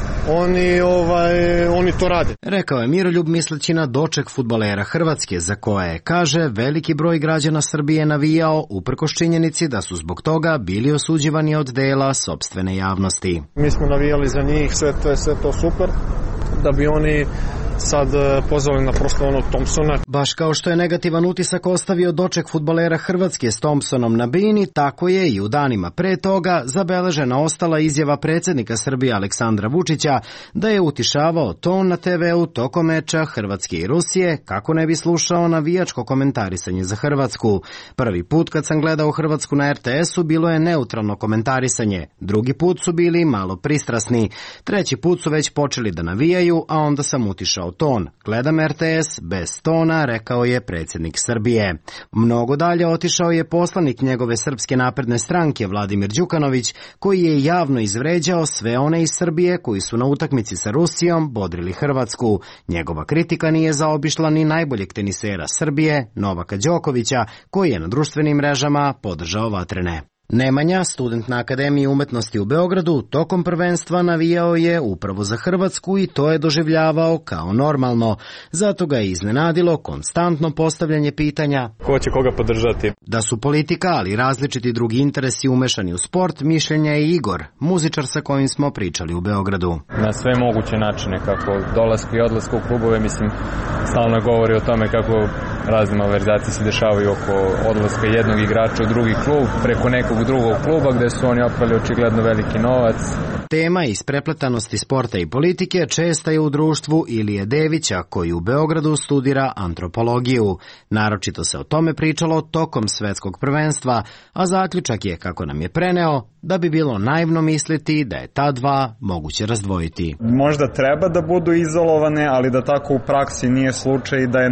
oni to rade. Rekao je Miroljub misleći na doček fudbalera Hrvatske, za koje je, kaže, veliki broj građana Srbije navijao uprkos činjenici da su zbog toga bili osuđivani od dela sopstvene javnosti. Mi smo navijali za njih, sve to super, da bi oni sad pozvali na prosto onog Thompsona. Baš kao što je negativan utisak ostavio doček fudbalera Hrvatske s Thompsonom na bini, tako je i u danima pre toga zabeležena ostala izjava predsjednika Srbije Aleksandra Vučića da je utišavao ton na TV-u tokom meča Hrvatske i Rusije kako ne bi slušao navijačko komentarisanje za Hrvatsku. Prvi put kad sam gledao Hrvatsku na RTS-u bilo je neutralno komentarisanje, drugi put su bili malo pristrasni, treći put su već počeli da navijaju, a onda sam utišao ton. Gledam RTS bez tona, rekao je predsjednik Srbije. Mnogo dalje otišao je poslanik njegove Srpske napredne stranke Vladimir Đukanović, koji je javno izvređao sve one iz Srbije koji su na utakmici sa Rusijom bodrili Hrvatsku. Njegova kritika nije zaobišla ni najboljeg tenisera Srbije, Novaka Đokovića, koji je na društvenim mrežama podržao vatrene. Nemanja, student na Akademiji umetnosti u Beogradu, tokom prvenstva navijao je upravo za Hrvatsku i to je doživljavao kao normalno. Zato ga je iznenadilo konstantno postavljanje pitanja ko će koga podržati. Da su politika, ali i različiti drugi interesi umešani u sport, mišljenja je Igor, muzičar sa kojim smo pričali u Beogradu. Na sve moguće načine, kako dolasku i odlasku u klubove, mislim, stalno govori o tome kako razne malverzacije se dešavaju oko odlaska jednog igrača u drugi klub, preko nekog drugog kluba gde su oni oprali očigledno veliki novac. Tema isprepletanosti sporta i politike česta je u društvu Ilije Devića, koji u Beogradu studira antropologiju. Naročito se o tome pričalo tokom svetskog prvenstva, a zaključak je, kako nam je preneo, da bi bilo naivno misliti da je ta dva moguće razdvojiti. Možda treba da budu izolovane, ali da tako u praksi nije slučaj i da je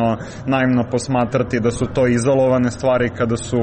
naivno posmatrati da su to izolovane stvari kada su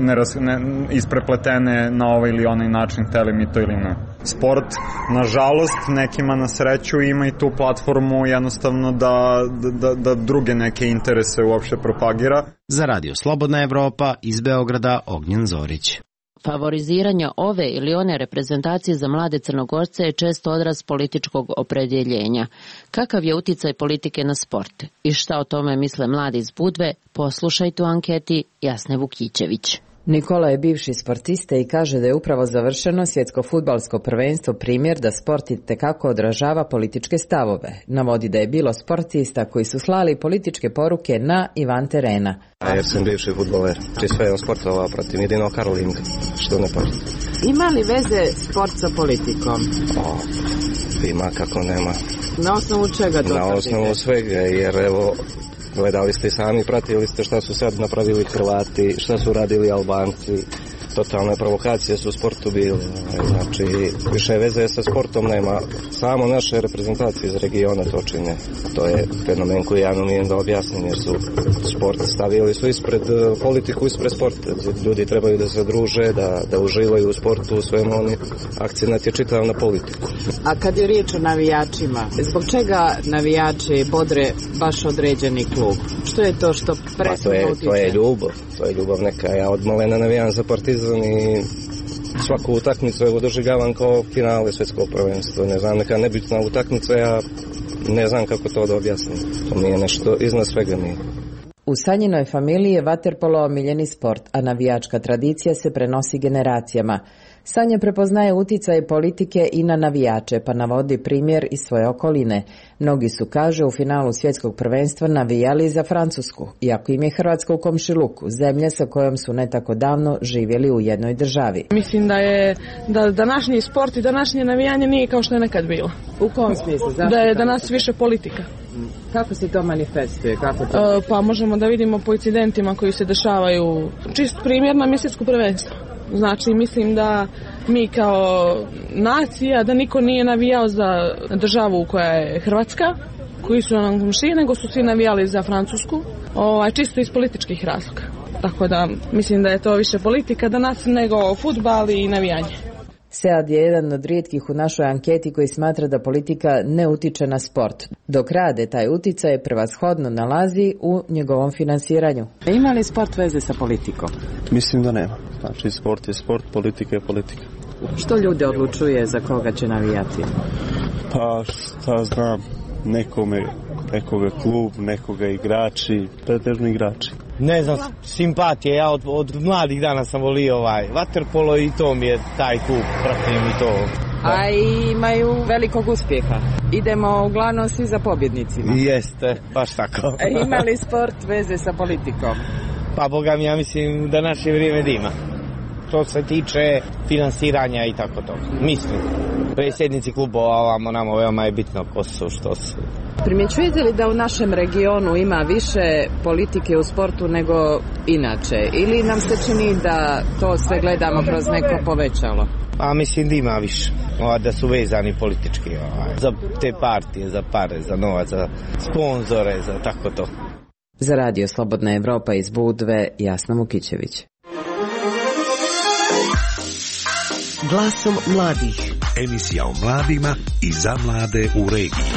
isprepletene na ovaj ili onaj način, hteli mi to ili ne. Sport, nažalost, nekima na sreću ima i tu platformu jednostavno da druge neke interese uopšte propagira. Za radio Slobodna Evropa iz Beograda, Ognjen Zorić. Favoriziranje ove ili one reprezentacije za mlade Crnogorce je često odraz političkog opredjeljenja. Kakav je uticaj politike na sport? I šta o tome misle mladi iz Budve? Poslušajte u anketi Jasne Vukićević. Nikola je bivši sportista i kaže da je upravo završeno svjetsko fudbalsko prvenstvo primjer da sport itekako odražava političke stavove. Navodi da je bilo sportista koji su slali političke poruke na i van terena. Jer sam bivši fudbaler, sve on sportova protiv jedino Karolinka, što ne pođe. Ima li veze sport sa politikom? Ima, kako nema. Na osnovu čega to? Na osnovu svega, jer evo, gledali ste i sami, pratili ste šta su sad napravili Hrvati, šta su radili Albanci. totalne provokacije su u sportu bile. Znači, više veze sa sportom nema. Samo naše reprezentacije iz regiona to čine. To je fenomen koji ja ne umijem da objasnim, jer su sport stavili su ispred politiku, ispred sporta. Ljudi trebaju da se druže, da uživaju u sportu, u svemu, oni akcenat je čitav na politiku. A kad je riječ o navijačima, zbog čega navijači bodre baš određeni klub? Što je to što presudno utiče? To je ljubav neka. Ja od malena navijam za Partizan i svaku utakmicu evo doživljavam kao finale svjetskog prvenstva. Ne znam, neka nebitna utakmica, ja ne znam kako to da objasnim. To mi je nešto iznad svega mi. U Sanjinoj familiji je vaterpolo omiljeni sport, a navijačka tradicija se prenosi generacijama. Sanja prepoznaje uticaj politike i na navijače, pa navodi primjer iz svoje okoline. Mnogi su, kaže, u finalu svjetskog prvenstva navijali za Francusku, iako im je Hrvatska u komšiluku, zemlja sa kojom su ne tako davno živjeli u jednoj državi. Mislim da današnji sport i današnje navijanje nije kao što je nekad bilo. U kom smislu? Da je danas više politika. Kako se to manifestuje? Pa možemo da vidimo po incidentima koji se dešavaju. Čist primjer na svjetsko prvenstvo. Znači, mislim da mi kao nacija, da niko nije navijao za državu koja je Hrvatska, koji su nam komšije, nego su svi navijali za Francusku, čisto iz političkih razloga. Tako da mislim da je to više politika danas nego fudbal i navijanje. Sead je jedan od rijetkih u našoj anketi koji smatra da politika ne utiče na sport, dok Rade taj uticaj prevashodno nalazi u njegovom finansiranju. Ima li sport veze sa politikom? Mislim da nema. Znači, sport je sport, politika je politika. Što ljude odlučuje za koga će navijati? Pa šta znam, nekoga klub, nekoga igrači, pretežno igrači. Ne znam, simpatije, ja od mladih dana sam volio vaterpolo i to mi je taj klub, pratim i to. A imaju velikog uspjeha. Idemo uglavnom svi za pobjednicima. Jeste, baš tako. Ima li sport veze sa politikom? Pa boga mi, ja mislim da naše vrijeme dima. To se tiče finansiranja i tako to. Mislim, predsjednici klubova ovamo nama veoma je bitno ko su, što su. Primjećujete li da u našem regionu ima više politike u sportu nego inače? Ili nam se čini da to sve gledamo kroz neko povećalo? Pa mislim da ima više. Da su vezani politički. Za te partije, za pare, za novac, za sponzore, za tako to. Za Radio Slobodna Evropa iz Budve, Jasna Mukićević. Glasom mladih. Emisija o mladima i za mlade u regiji.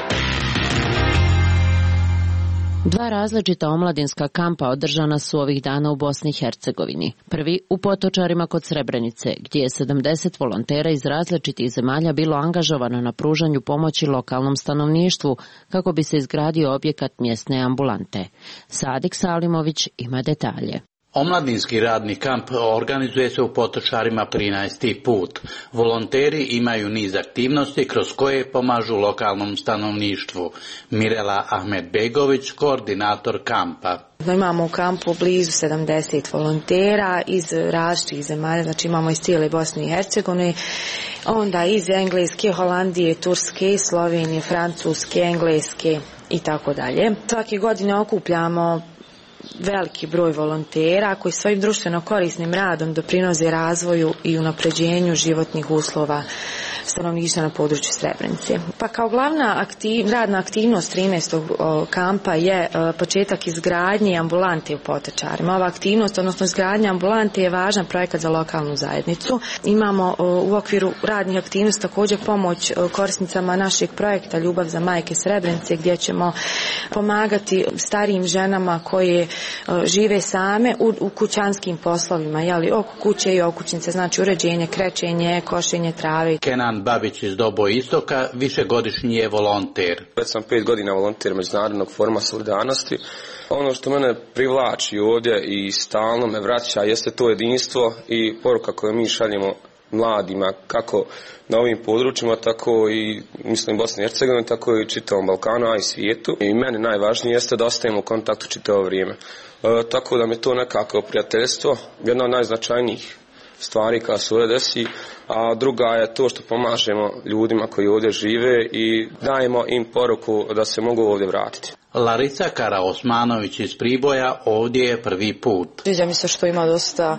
Dva različita omladinska kampa održana su ovih dana u Bosni i Hercegovini. Prvi u Potočarima kod Srebrenice, gdje je 70 volontera iz različitih zemalja bilo angažovano na pružanju pomoći lokalnom stanovništvu kako bi se izgradio objekat mjesne ambulante. Sadik Salimović ima detalje. Omladinski radni kamp organizuje se u Potočarima 13. put. Volonteri imaju niz aktivnosti kroz koje pomažu lokalnom stanovništvu. Mirela Ahmedbegović, koordinator kampa. Imamo u kampu blizu 70 volontera iz različitih zemalja, znači imamo iz cijele Bosne i Hercegovine, onda iz Engleske, Holandije, Turske, Slovenije, Francuske, Engleske i tako dalje. Svake godine okupljamo veliki broj volontera koji svojim društveno korisnim radom doprinose razvoju i unapređenju životnih uslova stanovništva na području Srebrenice. Pa kao glavna radna aktivnost 13. kampa je početak izgradnje ambulante u Potočarima. Ova aktivnost, odnosno izgradnja ambulante, je važan projekat za lokalnu zajednicu. Imamo u okviru radnih aktivnosti također pomoć korisnicama našeg projekta Ljubav za majke Srebrenice, gdje ćemo pomagati starijim ženama koje žive same u kućanskim poslovima, oko kuće i okućnice, znači uređenje, krečenje, košenje trave. Kenan Babić iz Dobo Istoka višegodišnji je volonter. Već sam 5 godina volonter Međunarodnog foruma solidarnosti. Ono što mene privlači ovdje i stalno me vraća jeste to jedinstvo i poruka koju mi šaljemo mladima, kako na ovim područjima, tako i mislim Bosni i Hercegovini, tako i čitavom Balkanu, a i svijetu. I meni najvažnije jeste da ostajemo u kontaktu čitavo vrijeme. Tako da mi je to nekako prijateljstvo, jedna od najznačajnijih stvari koja se ovdje desi, a druga je to što pomažemo ljudima koji ovdje žive i dajemo im poruku da se mogu ovdje vratiti. Larica Karaosmanović iz Priboja ovdje je prvi put. Sviđa mi se što ima dosta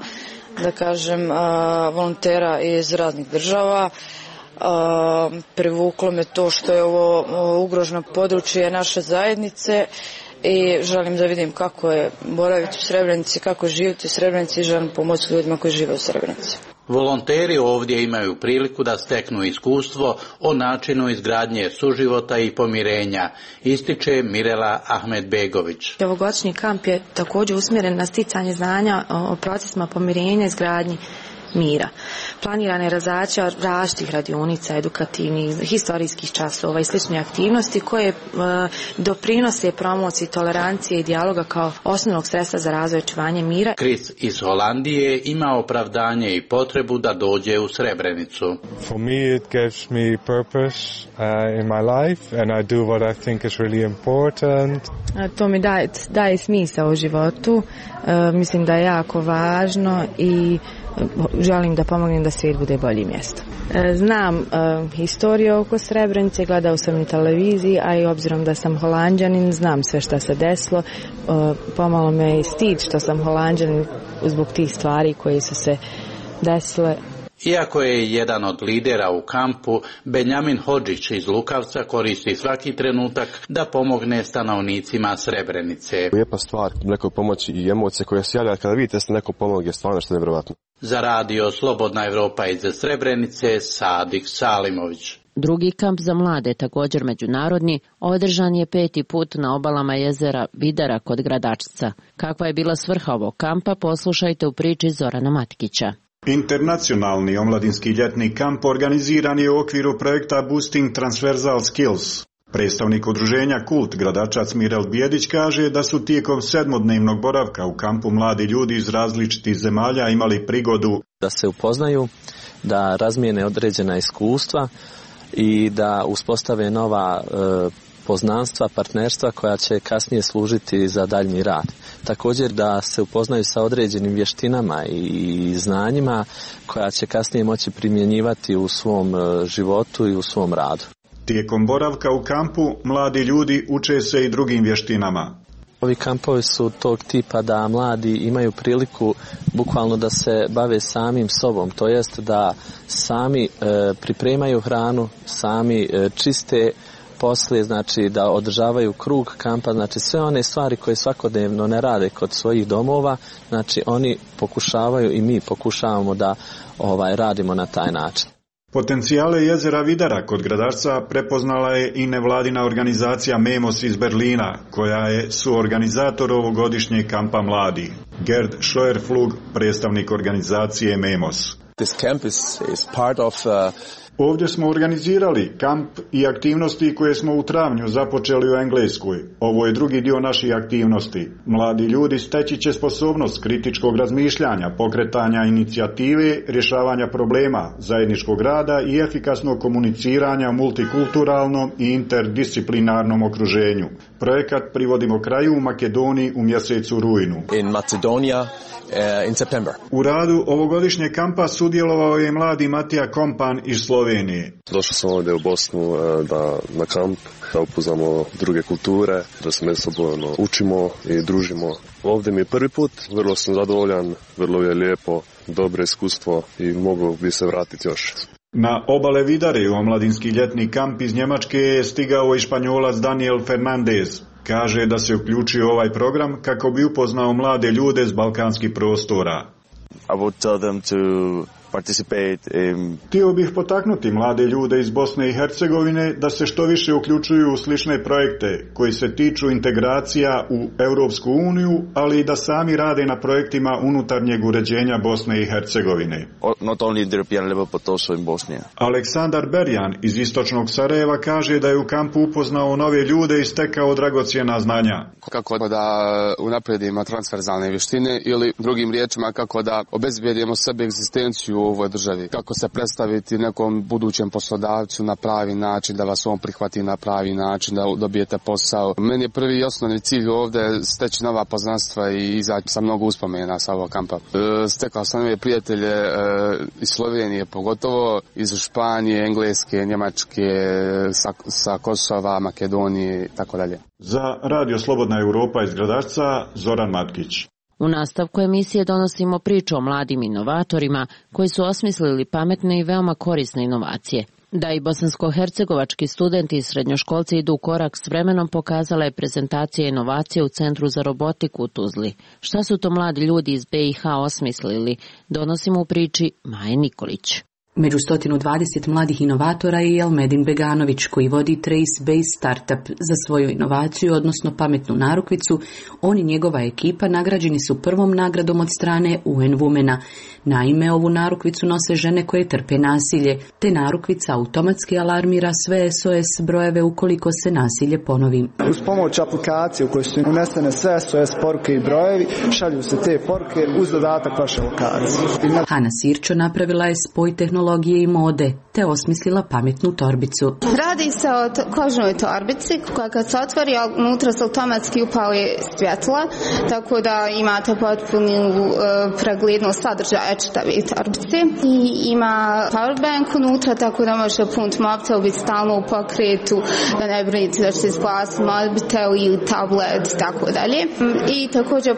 da kažem, volontera iz raznih država. Privuklo me to što je ovo ugroženo područje naše zajednice i želim da vidim kako je boraviti u Srebrenici, kako živjeti u Srebrenici i želim pomoći ljudima koji žive u Srebrenici. Volonteri ovdje imaju priliku da steknu iskustvo o načinu izgradnje suživota i pomirenja, ističe Mirela Ahmedbegović. Ovogodišnji kamp je također usmjeren na sticanje znanja o procesima pomirenja i izgradnji mira. Planirana je realizacija različitih radionica, edukativnih, historijskih časova i slične aktivnosti koje doprinose promociji tolerancije i dijaloga kao osnovnog sredstva za razvoj i očuvanje mira. Chris iz Holandije ima opravdanje i potrebu da dođe u Srebrenicu. For me it gives me purpose in my life and I do what I think is really important. To mi daje smisao u životu. Mislim da je jako važno i želim da pomognem da svijet bude bolje mjesto. Znam historiju oko Srebrenice, gledao sam i televiziji, a i obzirom da sam Holanđanin, znam sve što se desilo. Pomalo me i stid što sam Holanđanin zbog tih stvari koje su se desile. Iako je jedan od lidera u kampu, Benjamin Hodžić iz Lukavca koristi svaki trenutak da pomogne stanovnicima Srebrenice. Lijepa stvar, nekoj pomoći i emocije koje se javlja kada vidite da se neko pomogne, stvarno što je nevjerovatno. Za radio Slobodna Evropa iz Srebrenice, Sadik Salimović. Drugi kamp za mlade, također međunarodni, održan je 5. put na obalama jezera Vidara kod Gradačca. Kakva je bila svrha ovog kampa, poslušajte u priči Zorana Matkića. Internacionalni omladinski ljetni kamp organiziran je u okviru projekta Boosting Transversal Skills. Predstavnik udruženja Kult Gradačac Mirel Bijedić kaže da su tijekom 7-dnevnog boravka u kampu mladi ljudi iz različitih zemalja imali prigodu da se upoznaju, da razmijene određena iskustva i da uspostave nova poznanstva, partnerstva koja će kasnije služiti za daljnji rad. Također da se upoznaju sa određenim vještinama i znanjima koja će kasnije moći primjenjivati u svom životu i u svom radu. Tijekom boravka u kampu mladi ljudi uče se i drugim vještinama. Ovi kampovi su tog tipa da mladi imaju priliku bukvalno da se bave samim sobom, to jest da sami pripremaju hranu, sami čiste poslije, znači da održavaju krug kampa, znači sve one stvari koje svakodnevno ne rade kod svojih domova, znači oni pokušavaju i mi pokušavamo da radimo na taj način. Potencijale jezera Vidara kod Gradačca prepoznala je i nevladina organizacija MEMOS iz Berlina, koja je suorganizator ovogodišnjeg kampa mladih. Gerd Scheuerflug, predstavnik organizacije MEMOS. This camp is part of Ovdje smo organizirali kamp i aktivnosti koje smo u travnju započeli u Engleskoj. Ovo je drugi dio naših aktivnosti. Mladi ljudi steći će sposobnost kritičkog razmišljanja, pokretanja inicijative, rješavanja problema, zajedničkog rada i efikasnog komuniciranja u multikulturalnom i interdisciplinarnom okruženju. Projekat privodimo kraju u Makedoniji u mjesecu rujnu. In Macedonia in September. U radu ovogodišnjeg kampa sudjelovao je mladi Matija Kompan iz Slovenije. Došao sam ovdje u Bosnu na kamp, da upoznamo druge kulture, da se međusobno učimo i družimo. Ovdje mi je prvi put, vrlo sam zadovoljan, vrlo je lijepo, dobro iskustvo i mogu bi se vratiti još. Na obale Vidare u omladinski ljetni kamp iz Njemačke je stigao i Španjolac Daniel Fernandez. Kaže da se uključio u ovaj program kako bi upoznao mlade ljude s balkanskih prostora. I would tell them to participate in... Htio bih potaknuti mlade ljude iz Bosne i Hercegovine da se što više uključuju u slične projekte koji se tiču integracija u Europsku uniju, ali i da sami rade na projektima unutarnjeg uređenja Bosne i Hercegovine. Not only the European level, but also in Bosnia. Aleksandar Berjan iz istočnog Sarajeva kaže da je u kampu upoznao nove ljude i stekao dragocjena znanja. Kako da unaprijedimo transverzalne vještine ili drugim riječima kako da obezbijedimo sebi egzistenciju u ovoj državi. Kako se predstaviti nekom budućem poslodavcu na pravi način, da vas on prihvati na pravi način, da dobijete posao. Meni je prvi i osnovni cilj ovdje steći nova poznanstva i izaći sa mnogo uspomena sa ovog kampa. Stekao sam nove prijatelje iz Slovenije pogotovo, iz Španije, Engleske, Njemačke, sa Kosova, Makedonije i tako dalje. Za Radio Slobodna Europa iz Gradačca, Zoran Matkić. U nastavku emisije donosimo priču o mladim inovatorima koji su osmislili pametne i veoma korisne inovacije. Da i bosansko-hercegovački studenti i srednjoškolci idu u korak s vremenom pokazala je prezentacija inovacije u Centru za robotiku u Tuzli. Šta su to mladi ljudi iz BiH osmislili? Donosimo u priči Maje Nikolić. Među 120 mladih inovatora je Elmedin Beganović, koji vodi Trace-Base Startup. Za svoju inovaciju, odnosno pametnu narukvicu, on i njegova ekipa nagrađeni su prvom nagradom od strane UN Womena. Naime, ovu narukvicu nose žene koje trpe nasilje, te narukvica automatski alarmira sve SOS brojeve ukoliko se nasilje ponovi. Uz pomoć aplikacije u kojoj su unesene sve SOS poruke i brojevi, šalju se te poruke uz dodatak vaše lokacije. Hana Sirčo napravila je spoj tehnologije i mode, te osmislila pametnu torbicu. Radi se o kožnoj torbici koja kad se otvori, unutra se automatski upali svjetla, tako da imate potpunu preglednost sadržaja čitave torbice. I ima powerbank unutra, tako da možete puniti mobitel, biti stalno u pokretu, da ne brinite da ćete isplasiti mobitel ili tablet, tako dalje. I također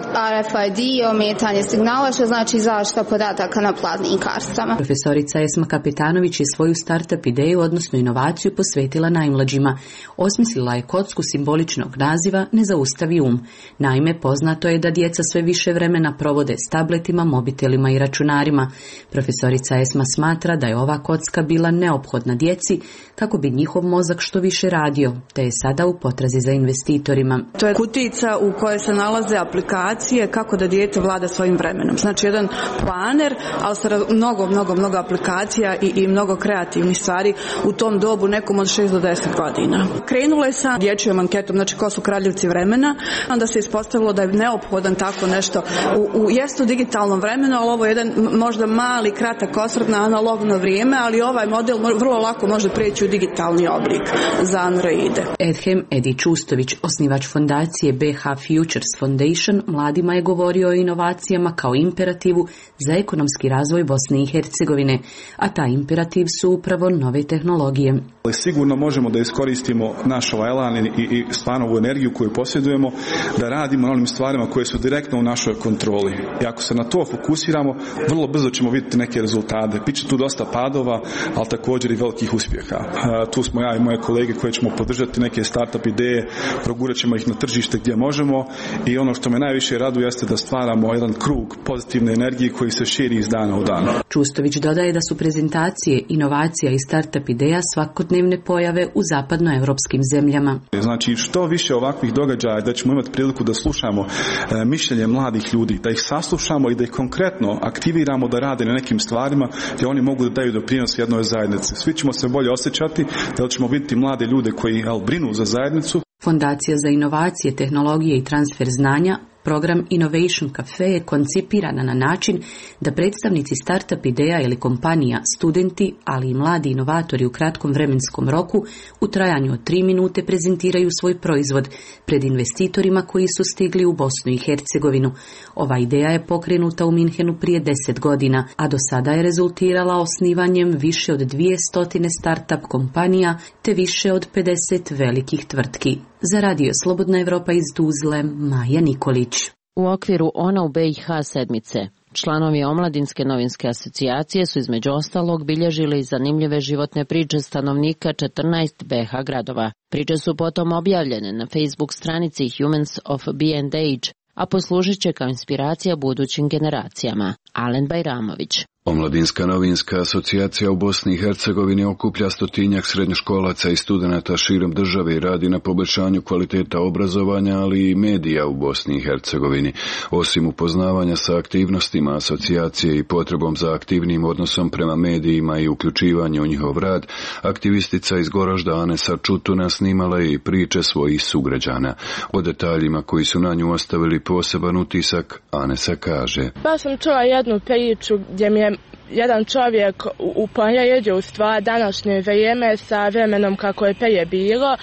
RFID, ometanje signala, što znači zaštita podataka na platnim karticama. Profesorica Esma Kapetanović je svoju startup ideju, odnosno inovaciju, posvetila najmlađima. Osmislila je kocku simboličnog naziva Ne zaustavi um. Naime, poznato je da djeca sve više vremena provode s tabletima, mobitelima i računarima. Profesorica Esma smatra da je ova kocka bila neophodna djeci kako bi njihov mozak što više radio, te je sada u potrazi za investitorima. To je kutijica u kojoj se nalaze aplikacije kako da dijete vlada svojim vremenom. Znači jedan planer, ali sa mnogo aplikacija i mnogo kreativnih stvari u tom dobu, nekom od 6 do 10 godina. Krenula je sa dječjom anketom, znači ko su kraljevci vremena, onda se ispostavilo da je neophodan tako nešto jest u digitalnom vremenu, ali ovo je jedan možda mali, kratak osvrt na analogno vrijeme, ali ovaj model vrlo lako može preći u digitalni oblik za Androide. Edhem Edi Čustović, osnivač fondacije BH Futures Foundation, mladima je govorio o inovacijama kao imperativu za ekonomski razvoj Bosne i Hercegovine, a taj imperativ su upravo nove tehnologije. Sigurno možemo da iskoristimo naš elan i stvarno ovu energiju koju posjedujemo, da radimo na onim stvarima koje su direktno u našoj kontroli. I ako se na to fokusiramo, vrlo brzo ćemo vidjeti neke rezultate. Biće tu dosta padova, ali također i velikih uspjeha. Tu smo ja i moje kolege koje ćemo podržati neke startup ideje, progurat ćemo ih na tržište gdje možemo i ono što me najviše raduje jeste da stvaramo jedan krug pozitivne energije koji se širi iz dana u dan. Čustović dodaje da su prezentacije, inovacija i startup ideja svakodnevne pojave u zapadnoevropskim zemljama. Znači što više ovakvih događaja, da ćemo imati priliku da slušamo mišljenje mladih ljudi, da ih saslušamo i da ih konkretno aktiviramo da rade na nekim stvarima gdje oni mogu da daju doprinos jednoj zajednici. Svi ćemo se bolje osjećati, da ćemo vidjeti mlade ljude koji brinu za zajednicu. Fondacija za inovacije, tehnologije i transfer znanja, program Innovation Cafe, je koncipirana na način da predstavnici startup ideja ili kompanija, studenti, ali i mladi inovatori u kratkom vremenskom roku u trajanju od 3 minute prezentiraju svoj proizvod pred investitorima koji su stigli u Bosnu i Hercegovinu. Ova ideja je pokrenuta u Minhenu prije 10 godina, a do sada je rezultirala osnivanjem više od 200 startup kompanija te više od 50 velikih tvrtki. Za Radio Slobodna Evropa iz Tuzle, Maja Nikolić. U okviru Ona u BiH sedmice, članovi Omladinske novinske asocijacije su između ostalog bilježili zanimljive životne priče stanovnika 14 BiH gradova. Priče su potom objavljene na Facebook stranici Humans of B&H, a poslužit će kao inspiracija budućim generacijama. Alen Bajramović. Omladinska novinska asocijacija u Bosni i Hercegovini okuplja 100-tinjak srednjoškolaca i studenata širom države i radi na poboljšanju kvaliteta obrazovanja, ali i medija u Bosni i Hercegovini. Osim upoznavanja sa aktivnostima asocijacije i potrebom za aktivnim odnosom prema medijima i uključivanju u njihov rad, aktivistica iz Goražda Anesa Čutuna snimala je i priče svojih sugrađana. O detaljima koji su na nju ostavili poseban utisak, Anesa kaže: Pa sam čula jednu priču gdje mi je jedan čovjek uporedio u stvar današnje vrijeme sa vremenom kako je prije bilo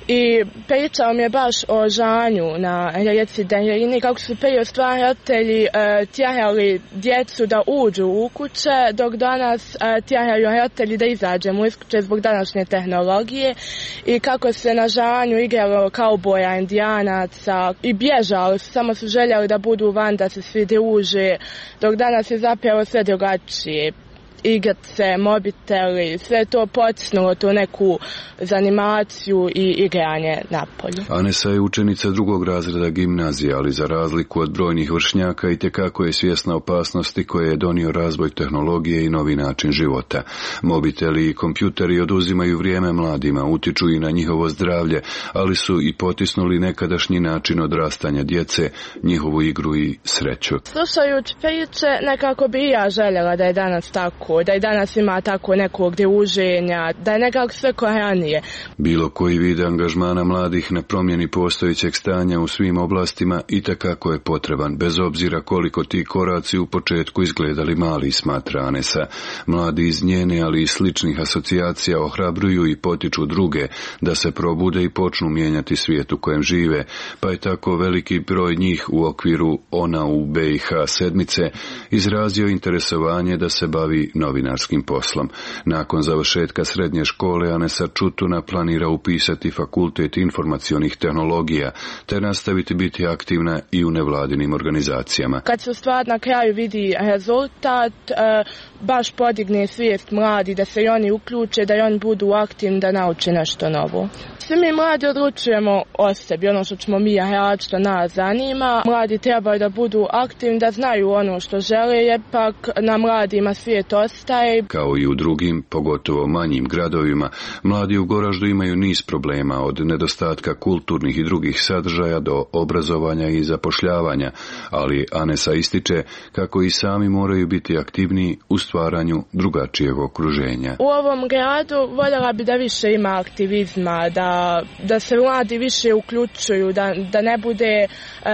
i pričao mi je baš o žanju na rijeci Denjerini, kako su prije stvaratelji tjerali djecu da uđu u kuće, dok danas tjeraju roditelji da izađemo iz kuće zbog današnje tehnologije, i kako se na žanju igralo kauboja, indijanaca i bježali su, samo su željeli da budu van, da se svi druže, dok danas je zapravo sve drugačije. Igrice, mobiteli, sve to potisnulo tu neku zanimaciju i igranje napolju. Anesa je učenica 2. razreda gimnazije, ali za razliku od brojnih vršnjaka itekako je svjesna opasnosti koje je donio razvoj tehnologije i novi način života. Mobiteli i kompjuteri oduzimaju vrijeme mladima, utiču i na njihovo zdravlje, ali su i potisnuli nekadašnji način odrastanja djece, njihovu igru i sreću. Slušajući priče, nekako bi i ja željela da je danas tako, da i danas ima tako nekog druženja, da je nekako sve ko ranije. Bilo koji vid angažmana mladih na promjeni postojećeg stanja u svim oblastima itekako je potreban, bez obzira koliko ti koraci u početku izgledali mali, smatra Anesa. Mladi iz njene, ali i sličnih asocijacija ohrabruju i potiču druge da se probude i počnu mijenjati svijet u kojem žive, pa je tako veliki broj njih u okviru Ona u BiH sedmice izrazio interesovanje da se bavi novinarskim poslom. Nakon završetka srednje škole Anesa Čutuna planira upisati fakultet informacionih tehnologija te nastaviti biti aktivna i u nevladinim organizacijama. Kad se stvar na kraju vidi rezultat, baš podigne svijest mladi da se i oni uključe, da i oni budu aktivni, da nauče nešto novo. Svi mi mladi odlučujemo o sebi, ono što ćemo mi raditi, što nas zanima. Mladi trebaju da budu aktivni, da znaju ono što žele, jer pak na mladima svijet ostaje. Kao i u drugim, pogotovo manjim gradovima, mladi u Goraždu imaju niz problema, od nedostatka kulturnih i drugih sadržaja do obrazovanja i zapošljavanja, ali Anesa ističe kako i sami moraju biti aktivniji u stvaranju drugačijeg okruženja. U ovom gradu voljela bi da više ima aktivizma, da se mladi više uključuju, da ne bude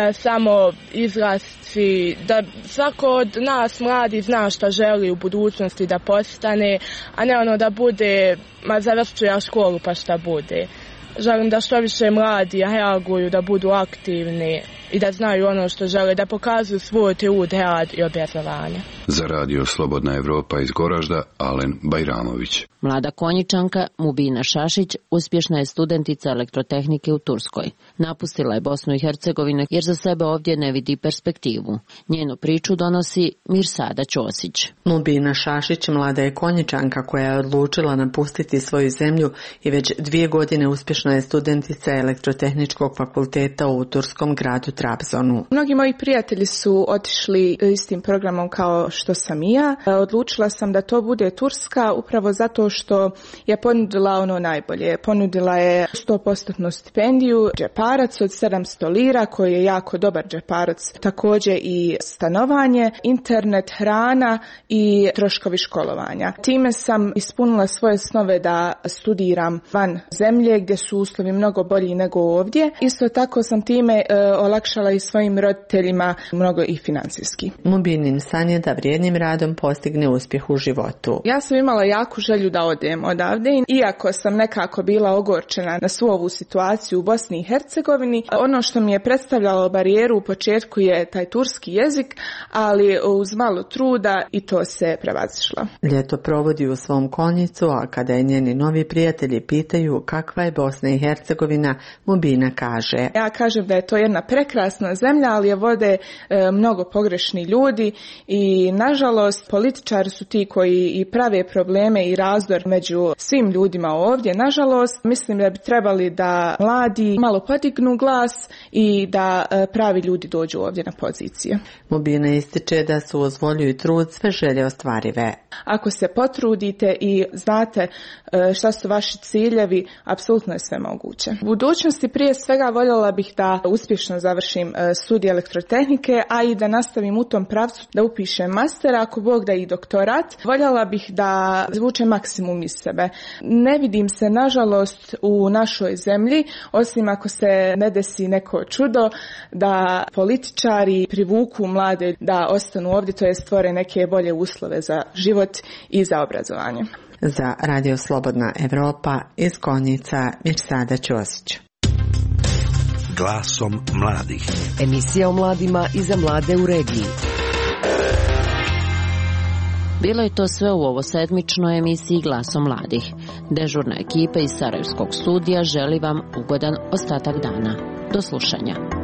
samo izrasti, da svako od nas mladi zna šta želi u budućnosti da postane, a ne ono da bude, završću ja školu pa šta bude. Želim da što više mladi reaguju, da budu aktivni i da znaju ono što žele, da pokazuju svoj trud, rad i obrazovanje. Za radio Slobodna Evropa iz Goražda, Alen Bajramović. Mlada Konjičanka Mubina Šašić uspješna je studentica elektrotehnike u Turskoj. Napustila je Bosnu i Hercegovinu jer za sebe ovdje ne vidi perspektivu. Njenu priču donosi Mirsada Ćosić. Mubina Šašić mlada je Konjičanka koja je odlučila napustiti svoju zemlju i već 2 godine uspješna je studentica elektrotehničkog fakulteta u turskom gradu Trabzonu. Mnogi moji prijatelji su otišli istim programom kao što sam i ja. Odlučila sam da to bude Turska upravo zato što je ponudila ono najbolje. Ponudila je 100% stipendiju, džeparac od 700 lira koji je jako dobar džeparac, također i stanovanje, internet, hrana i troškovi školovanja. Time sam ispunila svoje snove da studiram van zemlje gdje su uslovi mnogo bolji nego ovdje. Isto tako sam time olakšala i svojim roditeljima mnogo i financijski. Mubinin san je da vrijednim radom postigne uspjeh u životu. Ja sam imala jaku želju da odem odavde, iako sam nekako bila ogorčena na svu ovu situaciju u Bosni i Hercegovini. Ono što mi je predstavljalo barijeru u početku je taj turski jezik, ali uz malo truda i to se prevazišlo. Ljeto provodi u svom Konjicu, a kada je njeni novi prijatelji pitaju kakva je Bosna i Hercegovina, Mubina kaže: ja kažem da je to jedna prekrasna zemlja, ali je vode mnogo pogrešni ljudi i nažalost političari su ti koji i prave probleme i razdor među svim ljudima ovdje. Nažalost, mislim da bi trebali da mladi malo podignu glas i da pravi ljudi dođu ovdje na pozicije. Mubina ističe da su uz volju i trud sve želje ostvarive. Ako se potrudite i znate šta su vaši ciljevi, apsolutno je sve moguće. U budućnosti prije svega voljela bih da uspješno završim studij elektrotehnike, a i da nastavim u tom pravcu, da upišem master, ako Bog da i doktorat. Voljela bih da izvučem maksimum iz sebe. Ne vidim se, nažalost, u našoj zemlji, osim ako se ne desi neko čudo, da političari privuku mlade da ostanu ovdje, to je stvore neke bolje uslove za život i za obrazovanje. Za Radio Slobodna Evropa iz Konjica Mirsada Ćosić. Glasom mladih. Emisija o mladima i za mlade u regiji. Bilo je to sve u ovosedmičnoj emisiji Glasom mladih. Dežurna ekipa iz Sarajevskog studija želi vam ugodan ostatak dana. Do slušanja.